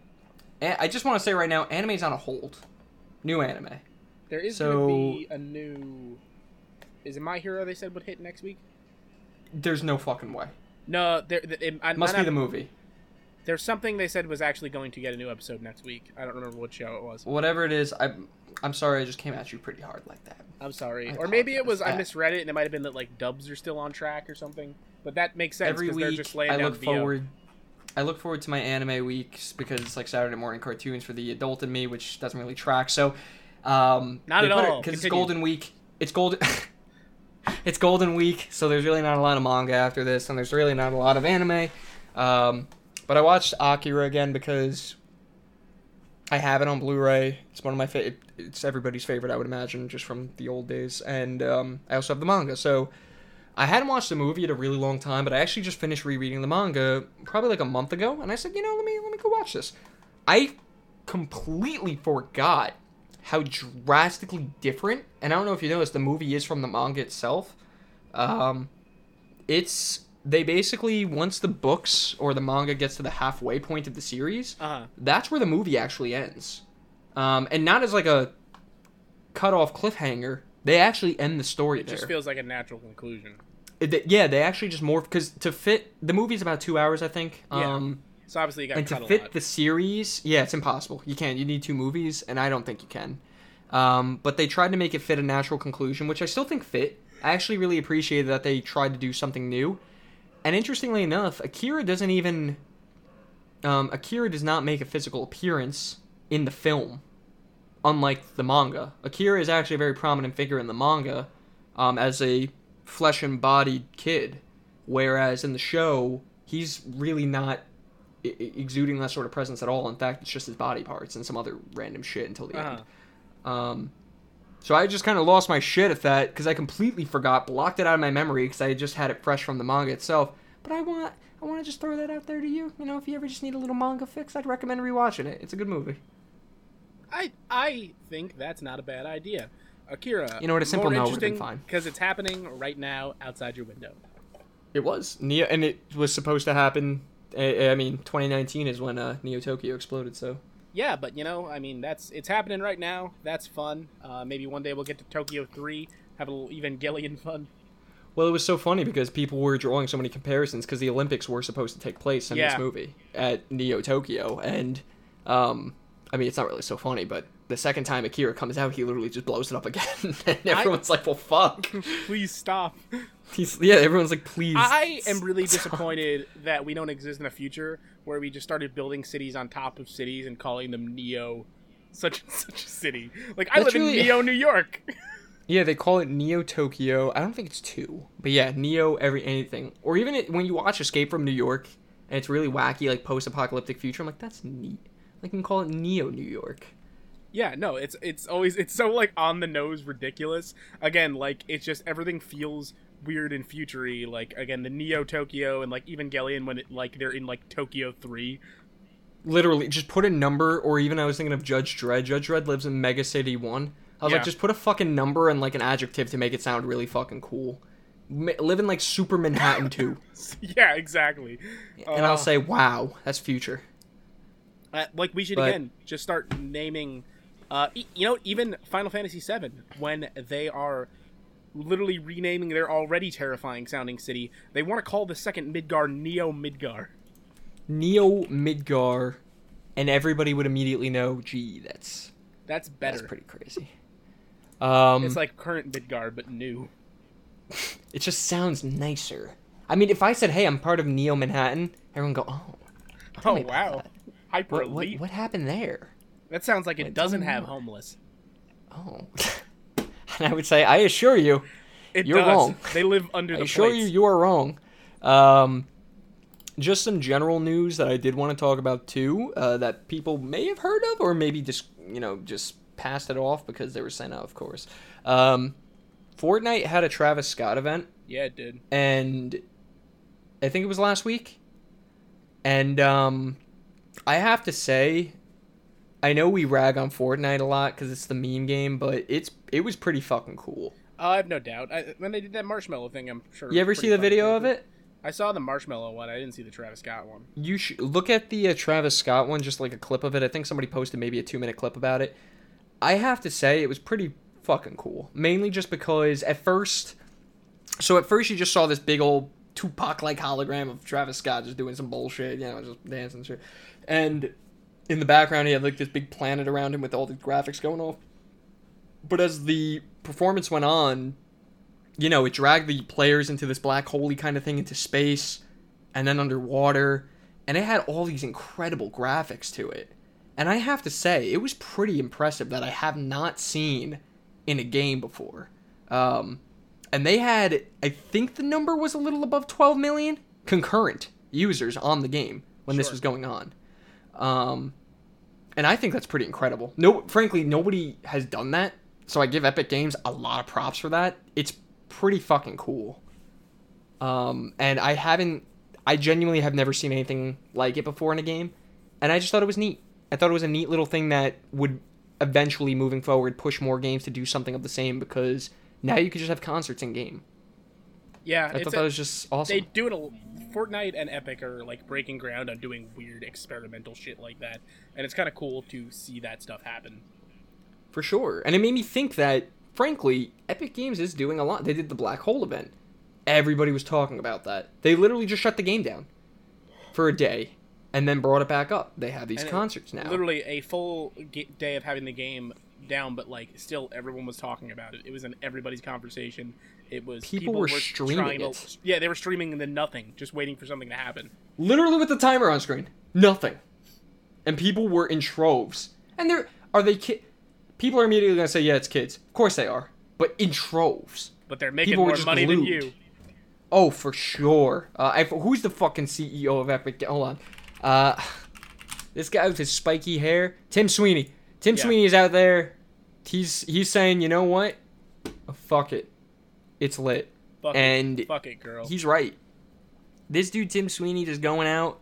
I just want to say right now, anime's on a hold. New anime. There is going to be a new... Is it My Hero they said would hit next week? There's no fucking way. No, Must be the movie. There's something they said was actually going to get a new episode next week. I don't remember what show it was. Whatever it is, I'm sorry I just came at you pretty hard like that. I'm sorry. I Or maybe it was apologize. I misread it and it might have been that like dubs are still on track or something. But that makes sense Every because they're week just laying I down look VO. I look forward to my anime weeks because it's like Saturday morning cartoons for the adult in me, which doesn't really track. So Not at all. because it's Golden Week. It's Golden. It's Golden Week, so there's really not a lot of manga after this, and there's really not a lot of anime. But I watched Akira again because I have it on Blu-ray. It's one of my favorite. It's everybody's favorite, I would imagine, just from the old days. And I also have the manga, so I hadn't watched the movie in a really long time, but I actually just finished rereading the manga probably like a month ago, and I said, let me go watch this. I completely forgot how drastically different, and I don't know if you noticed, the movie is from the manga itself. They basically, once the books or the manga gets to the halfway point of the series, that's where the movie actually ends. And not as like a cut-off cliffhanger. They actually end the story there. It just feels like a natural conclusion. They actually just morph, because to fit, the movie's about 2 hours, I think. Yeah. So obviously you got to cut a lot. And to fit the series, it's impossible. You can't. You need 2 movies, and I don't think you can. But they tried to make it fit a natural conclusion, which I still think fit. I actually really appreciated that they tried to do something new. And interestingly enough, Akira does not make a physical appearance in the film, unlike the manga. Akira is actually a very prominent figure in the manga, as a flesh-embodied kid, whereas in the show, he's really not exuding that sort of presence at all. In fact, it's just his body parts and some other random shit until the end. So I just kind of lost my shit at that, because I completely blocked it out of my memory, because I just had it fresh from the manga itself. But I want to just throw that out there to you. If you ever just need a little manga fix, I'd recommend rewatching it. It's a good movie. I think that's not a bad idea. Akira, a simple no would have been interesting fine. Because it's happening right now outside your window. It was. And it was supposed to happen, 2019 is when Neo Tokyo exploded, so... Yeah, but I mean, it's happening right now. That's fun. Maybe one day we'll get to Tokyo 3, have a little Evangelion fun. Well, it was so funny because people were drawing so many comparisons because the Olympics were supposed to take place in this movie at Neo Tokyo, and I mean, it's not really so funny, but the second time Akira comes out, he literally just blows it up again, and everyone's like, "Well, fuck, please stop." Everyone's like, "Please." I am really disappointed that we don't exist in a future where we just started building cities on top of cities and calling them Neo, such and such a city. Like I live in Neo, New York. Yeah, they call it Neo Tokyo. I don't think it's 2, but yeah, Neo anything. Or even when you watch Escape from New York, and it's really wacky, like post-apocalyptic future. I'm like, that's neat. Like, you can call it Neo New York. Yeah, no, it's so like on the nose ridiculous. Again, like it's just everything feels weird and futury. Like again, the Neo Tokyo and like Evangelion when they're in like Tokyo 3. Literally, just put a number, or even I was thinking of Judge Dredd. Judge Dredd lives in Mega City 1. I was like, just put a fucking number and like an adjective to make it sound really fucking cool. Live in like Super Manhattan 2. Yeah, exactly. And I'll say, wow, that's future. Like we should again just start naming, even Final Fantasy VII when they are literally renaming their already terrifying sounding city. They want to call the second Midgar Neo Midgar. Neo Midgar, and everybody would immediately know, gee, that's better. That's pretty crazy. It's like current Midgar, but new. It just sounds nicer. I mean, if I said, hey, I'm part of Neo Manhattan, everyone would go, oh wow. Hyper elite. What happened there? That sounds like it doesn't have homeless. Oh. And I would say, I assure you, you're wrong. They live under the plates. I assure you are wrong. Just some general news that I did want to talk about too, that people may have heard of, or maybe just passed it off because they were sent out, of course. Fortnite had a Travis Scott event. Yeah, it did. And I think it was last week. And I have to say, I know we rag on Fortnite a lot because it's the meme game, but it was pretty fucking cool. I have no doubt. When they did that marshmallow thing, I'm sure. You ever see the video of it? I saw the marshmallow one. I didn't see the Travis Scott one. You should look at the Travis Scott one, just like a clip of it. I think somebody posted maybe a 2-minute clip about it. I have to say, it was pretty fucking cool. Mainly just because at first you just saw this big old Tupac-like hologram of Travis Scott just doing some bullshit, just dancing and shit. And in the background, he had like this big planet around him with all the graphics going off. But as the performance went on, it dragged the players into this black hole-y kind of thing, into space, and then underwater. And it had all these incredible graphics to it. And I have to say, it was pretty impressive that I have not seen in a game before. And they had, I think the number was a little above 12 million concurrent users on the game when this was going on. And I think that's pretty incredible. Frankly, nobody has done that. So I give Epic Games a lot of props for that. It's pretty fucking cool. And I genuinely have never seen anything like it before in a game. And I just thought it was neat. I thought it was a neat little thing that would eventually, moving forward, push more games to do something of the same, because now you could just have concerts in game. Yeah, I thought that was just awesome. They do it. Fortnite and Epic are like breaking ground on doing weird experimental shit like that, and it's kind of cool to see that stuff happen. For sure, and it made me think that, frankly, Epic Games is doing a lot. They did the Black Hole event. Everybody was talking about that. They literally just shut the game down for a day and then brought it back up. They have these concerts now. Literally a full day of having the game down, but like still everyone was talking about it. It was in everybody's conversation. It was people were streaming it. Yeah, they were streaming and then nothing, just waiting for something to happen. Literally with the timer on screen, nothing, and people were in troves. And people are immediately gonna say, "Yeah, it's kids." Of course they are, but in troves. But they're making more money than you. Oh, for sure. Who's the fucking CEO of Epic? Hold on. This guy with his spiky hair, Tim Sweeney. Tim Sweeney is out there. He's saying, you know what? Fuck it. It's lit. Fuck it, girl. He's right. This dude, Tim Sweeney, just going out.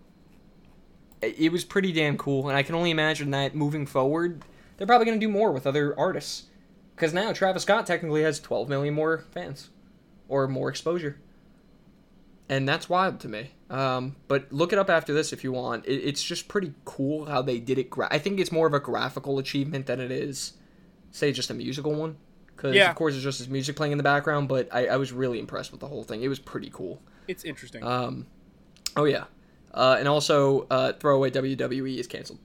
It was pretty damn cool, and I can only imagine that moving forward, they're probably going to do more with other artists. Because now Travis Scott technically has 12 million more fans. Or more exposure. And that's wild to me. But look it up after this if you want. It's just pretty cool how they did it. I think it's more of a graphical achievement than it is, say, just a musical one. Because, of course, it's just his music playing in the background, but I was really impressed with the whole thing. It was pretty cool. It's interesting. Oh, yeah. And also, Throwaway WWE is canceled.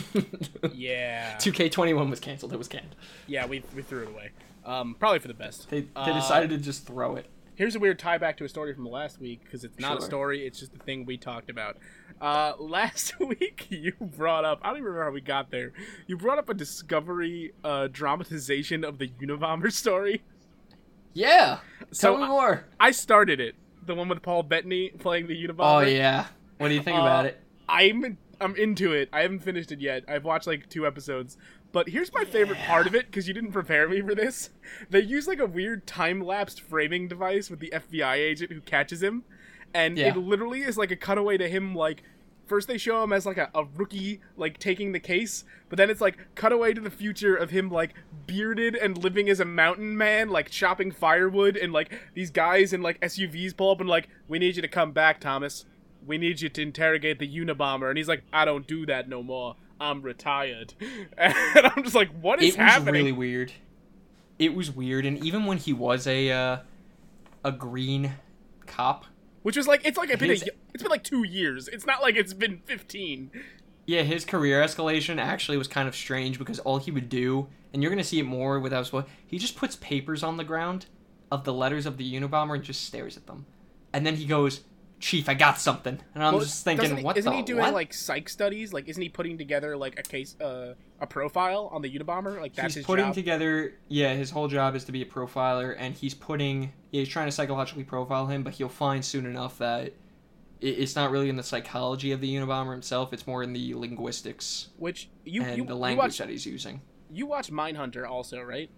Yeah. 2K21 was canceled. It was canned. Yeah, we threw it away. Probably for the best. They decided to just throw it. Here's a weird tie back to a story from last week, because it's not a story, it's just the thing we talked about. Last week, you brought up, I don't even remember how we got there, you brought up a Discovery dramatization of the Unabomber story. Yeah! So Tell me more! I started it, the one with Paul Bettany playing the Unabomber. Oh, yeah. What do you think about it? I'm into it. I haven't finished it yet. I've watched like 2 episodes. But here's my favorite part of it, because you didn't prepare me for this. They use like a weird time-lapsed framing device with the FBI agent who catches him. And it literally is like a cutaway to him, like, first they show him as like a rookie, like, taking the case. But then it's like cutaway to the future of him, like, bearded and living as a mountain man, like, chopping firewood. And like, these guys in like SUVs pull up and like, we need you to come back, Thomas. We need you to interrogate the Unabomber. And he's like, I don't do that no more. I'm retired. And I'm just like, what is happening? It was really weird. It was weird, and even when he was a green cop, which was like, it's been like 2 years. It's not like it's been 15. Yeah, his career escalation actually was kind of strange, because all he would do, and you're gonna see it more without spoil, he just puts papers on the ground of the letters of the Unabomber and just stares at them, and then he goes, Chief, I got something. And I'm just thinking, isn't he doing like psych studies? Like, isn't he putting together like a case, a profile on the Unabomber? Like, that's his job? He's putting together, his whole job is to be a profiler, and he's trying to psychologically profile him, but he'll find soon enough that it's not really in the psychology of the Unabomber himself, it's more in the linguistics the language that he's using. You watch Mindhunter also, right?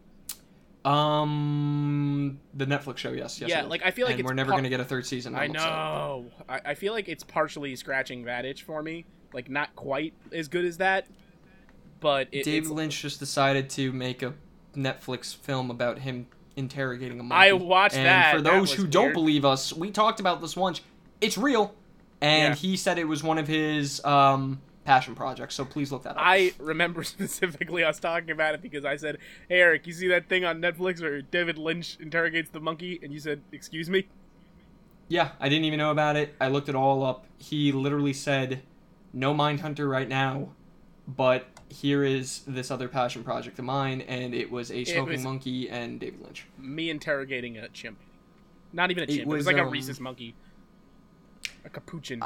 The Netflix show, yes. Yeah, like, I feel like we're never gonna get a 3rd season. I know. I feel like it's partially scratching that itch for me. Like, not quite as good as that, but David Lynch just decided to make a Netflix film about him interrogating a monkey. I watched that. And for those who don't believe us, we talked about this once. It's real, and he said it was one of his passion project, so please look that up. I remember specifically us talking about it because I said, hey Eric, you see that thing on Netflix where David Lynch interrogates the monkey? And you said, excuse me? Yeah, I didn't even know about it. I looked it all up. He literally said, no Mindhunter right now, but here is this other passion project of mine, and it was a smoking monkey and David Lynch. Me interrogating a chimp. Not even a chimp, it was like a rhesus monkey. A capuchin.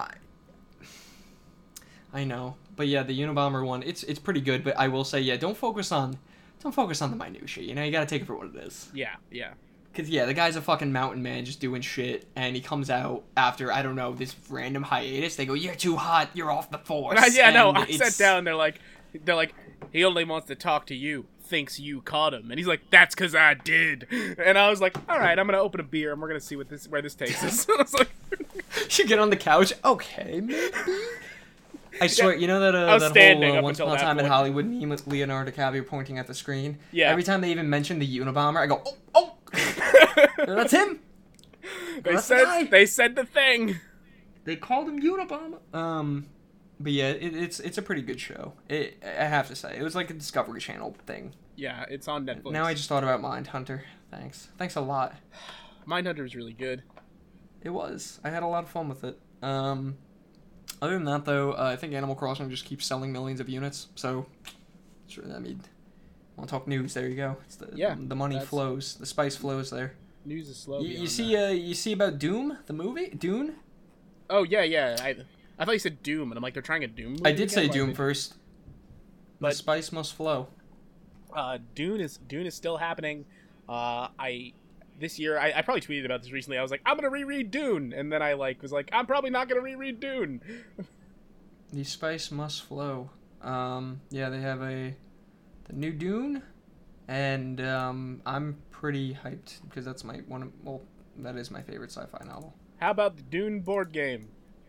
I know, but yeah, the Unabomber one, it's pretty good. But I will say, don't focus on the minutia. You know, you gotta take it for what it is. Yeah. Cause the guy's a fucking mountain man just doing shit, and he comes out after I don't know this random hiatus. They go, "You're too hot. You're off the force." I sat down. They're like, he only wants to talk to you. Thinks you caught him, and he's like, "That's cause I did." And I was like, "All right, I'm gonna open a beer, and we're gonna see where this takes us." I was like, "You get on the couch, okay, maybe." I swear, you know that whole Once Upon a Time in Hollywood meme with Leonardo DiCaprio pointing at the screen? Yeah. Every time they even mention the Unabomber, I go, oh! That's him! They said the thing! They called him Unabomber. But yeah, it's a pretty good show. I have to say. It was like a Discovery Channel thing. Yeah, it's on Netflix. Now I just thought about Mindhunter. Thanks a lot. Mindhunter was really good. It was. I had a lot of fun with it. Other than that, though, I think Animal Crossing just keeps selling millions of units. So, I mean, want to talk news? There you go. It's the money flows, the spice flows there. News is slow. You see about Doom, the movie Dune? Oh yeah. I thought you said Doom, and I'm like, they're trying a Doom movie. I did say Doom first. But the spice must flow. Dune is still happening. This year, I probably tweeted about this recently. I was like, I'm gonna reread Dune, and then I was like, I'm probably not gonna reread Dune. The spice must flow. Yeah, they have the new Dune, and I'm pretty hyped because that's that is my favorite sci-fi novel. How about the Dune board game?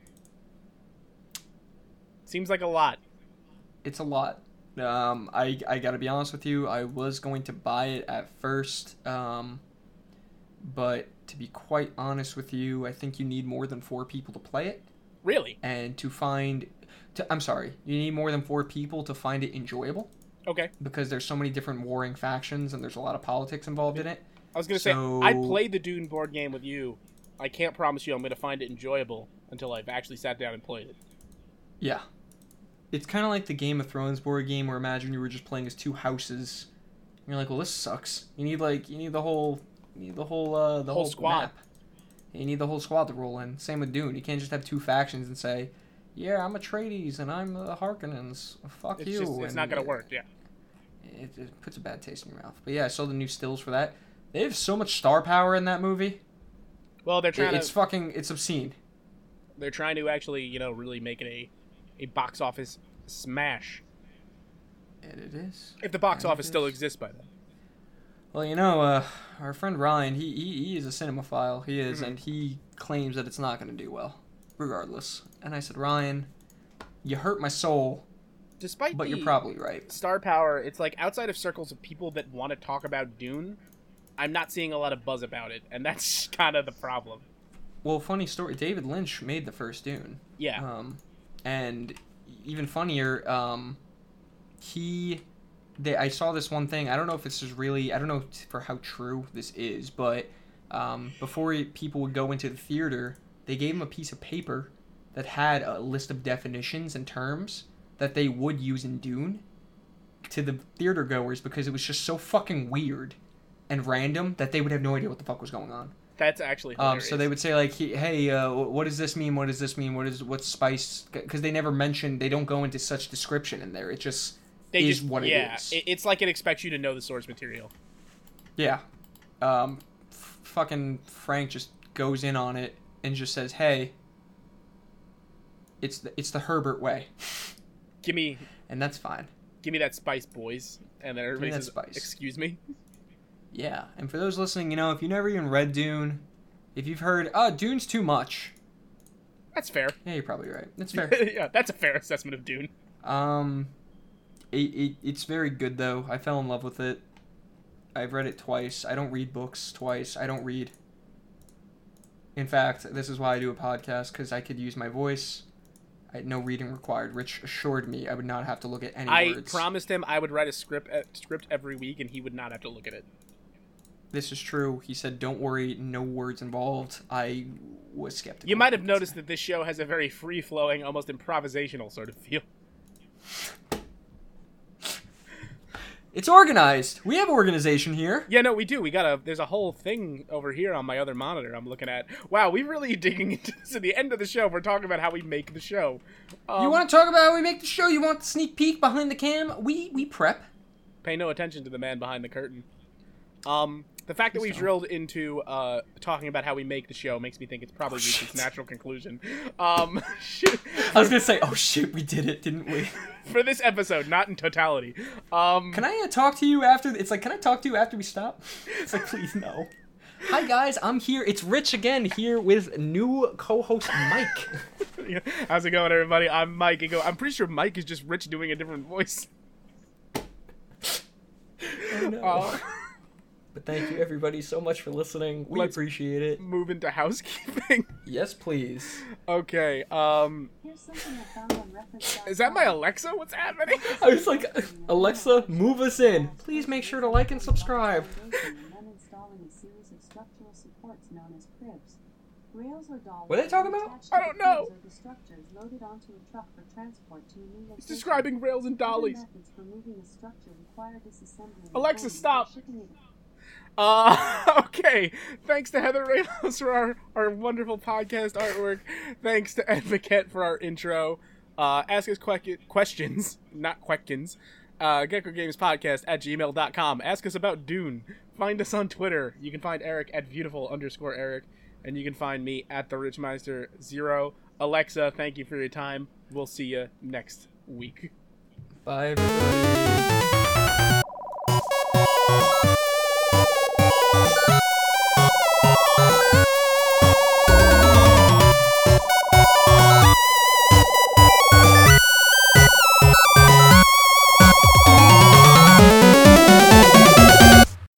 Seems like a lot. It's a lot. I gotta be honest with you. I was going to buy it at first. but to be quite honest with you, I think you need more than 4 people to play it. Really? And I'm sorry, you need more than 4 people to find it enjoyable. Okay. Because there's so many different warring factions and there's a lot of politics involved in it. I was going to say, I played the Dune board game with you. I can't promise you I'm going to find it enjoyable until I've actually sat down and played it. Yeah. It's kind of like the Game of Thrones board game where imagine you were just playing as 2 houses. And you're like, well, this sucks. You need the whole squad. map. You need the whole squad to roll in. Same with Dune. You can't just have 2 factions and say, yeah, I'm Atreides and I'm the Harkonnens. Fuck you. It's not going to work, yeah. It puts a bad taste in your mouth. But yeah, I saw the new stills for that. They have so much star power in that movie. Well, they're trying it's obscene. They're trying to actually, really make it a box office smash. And it is. If the box office still exists by then. Well, our friend Ryan, he is a cinemaphile. He is, and he claims that it's not going to do well, regardless. And I said, Ryan, you hurt my soul. But you're probably right. Star power, it's like outside of circles of people that want to talk about Dune, I'm not seeing a lot of buzz about it, and that's kind of the problem. Well, funny story, David Lynch made the first Dune. Yeah. And even funnier, I saw this one thing, I don't know if this is really, I don't know for how true this is, but before people would go into the theater, they gave him a piece of paper that had a list of definitions and terms that they would use in Dune to the theater goers because it was just so fucking weird and random that they would have no idea what the fuck was going on. That's actually hilarious. So they would say like, hey, what does this mean? What does this mean? What's spice? Because they never mention, they don't go into such description in there. It just is what it is. Yeah, it's like it expects you to know the source material. Yeah. Fucking Frank just goes in on it and just says, hey, it's the Herbert way. And that's fine. Give me that spice, boys. And then everybody says, spice. Excuse me? Yeah, and for those listening, if you've never even read Dune, if you've heard, Dune's too much. That's fair. Yeah, you're probably right. That's fair. Yeah, that's a fair assessment of Dune. It's very good, though. I fell in love with it. I've read it twice. I don't read books twice. I don't read. In fact, this is why I do a podcast, because I could use my voice. I had no reading required. Rich assured me I would not have to look at any words. I promised him I would write a script every week, and he would not have to look at it. This is true. He said, don't worry, no words involved. I was skeptical. You might have noticed that this show has a very free-flowing, almost improvisational sort of feel. It's organized. We have organization here. Yeah, no, we do. There's a whole thing over here on my other monitor I'm looking at. Wow, we're really digging into this. At the end of the show, we're talking about how we make the show. You want to talk about how we make the show? You want the sneak peek behind the cam? We prep. Pay no attention to the man behind the curtain. The fact that we've drilled into talking about how we make the show makes me think it's probably reached its natural conclusion. Shit. I was gonna say, oh shit, we did it, didn't we? For this episode, not in totality. Can I talk to you after? It's like, can I talk to you after we stop? It's like, please no. Hi guys, I'm here. It's Rich again here with new co-host Mike. How's it going, everybody? I'm Mike. I'm pretty sure Mike is just Rich doing a different voice. Oh no. But thank you, everybody, so much for listening. We appreciate it. Move into housekeeping. Yes, please. Okay, Here's something I found on reference. Is that my Alexa? What's happening? I was like, Alexa, move us in. Please make sure to like and subscribe. Then installing a series of structural supports known as cribs. Rails or dollies. What are they talking about? I don't know. The structures loaded onto a truck for transport to a new location. He's describing rails and dollies. Methods for moving a structure require disassembly. Alexa, stop. Okay. Thanks to Heather Ramos for our wonderful podcast artwork. Thanks to Ed Paquette for our intro. Ask us questions, not queckins. GeckoGamesPodcast@gmail.com. Ask us about Dune. Find us on Twitter. You can find Eric at beautiful_Eric. And you can find me at TheRichMeister0. Alexa, thank you for your time. We'll see you next week. Bye, everybody.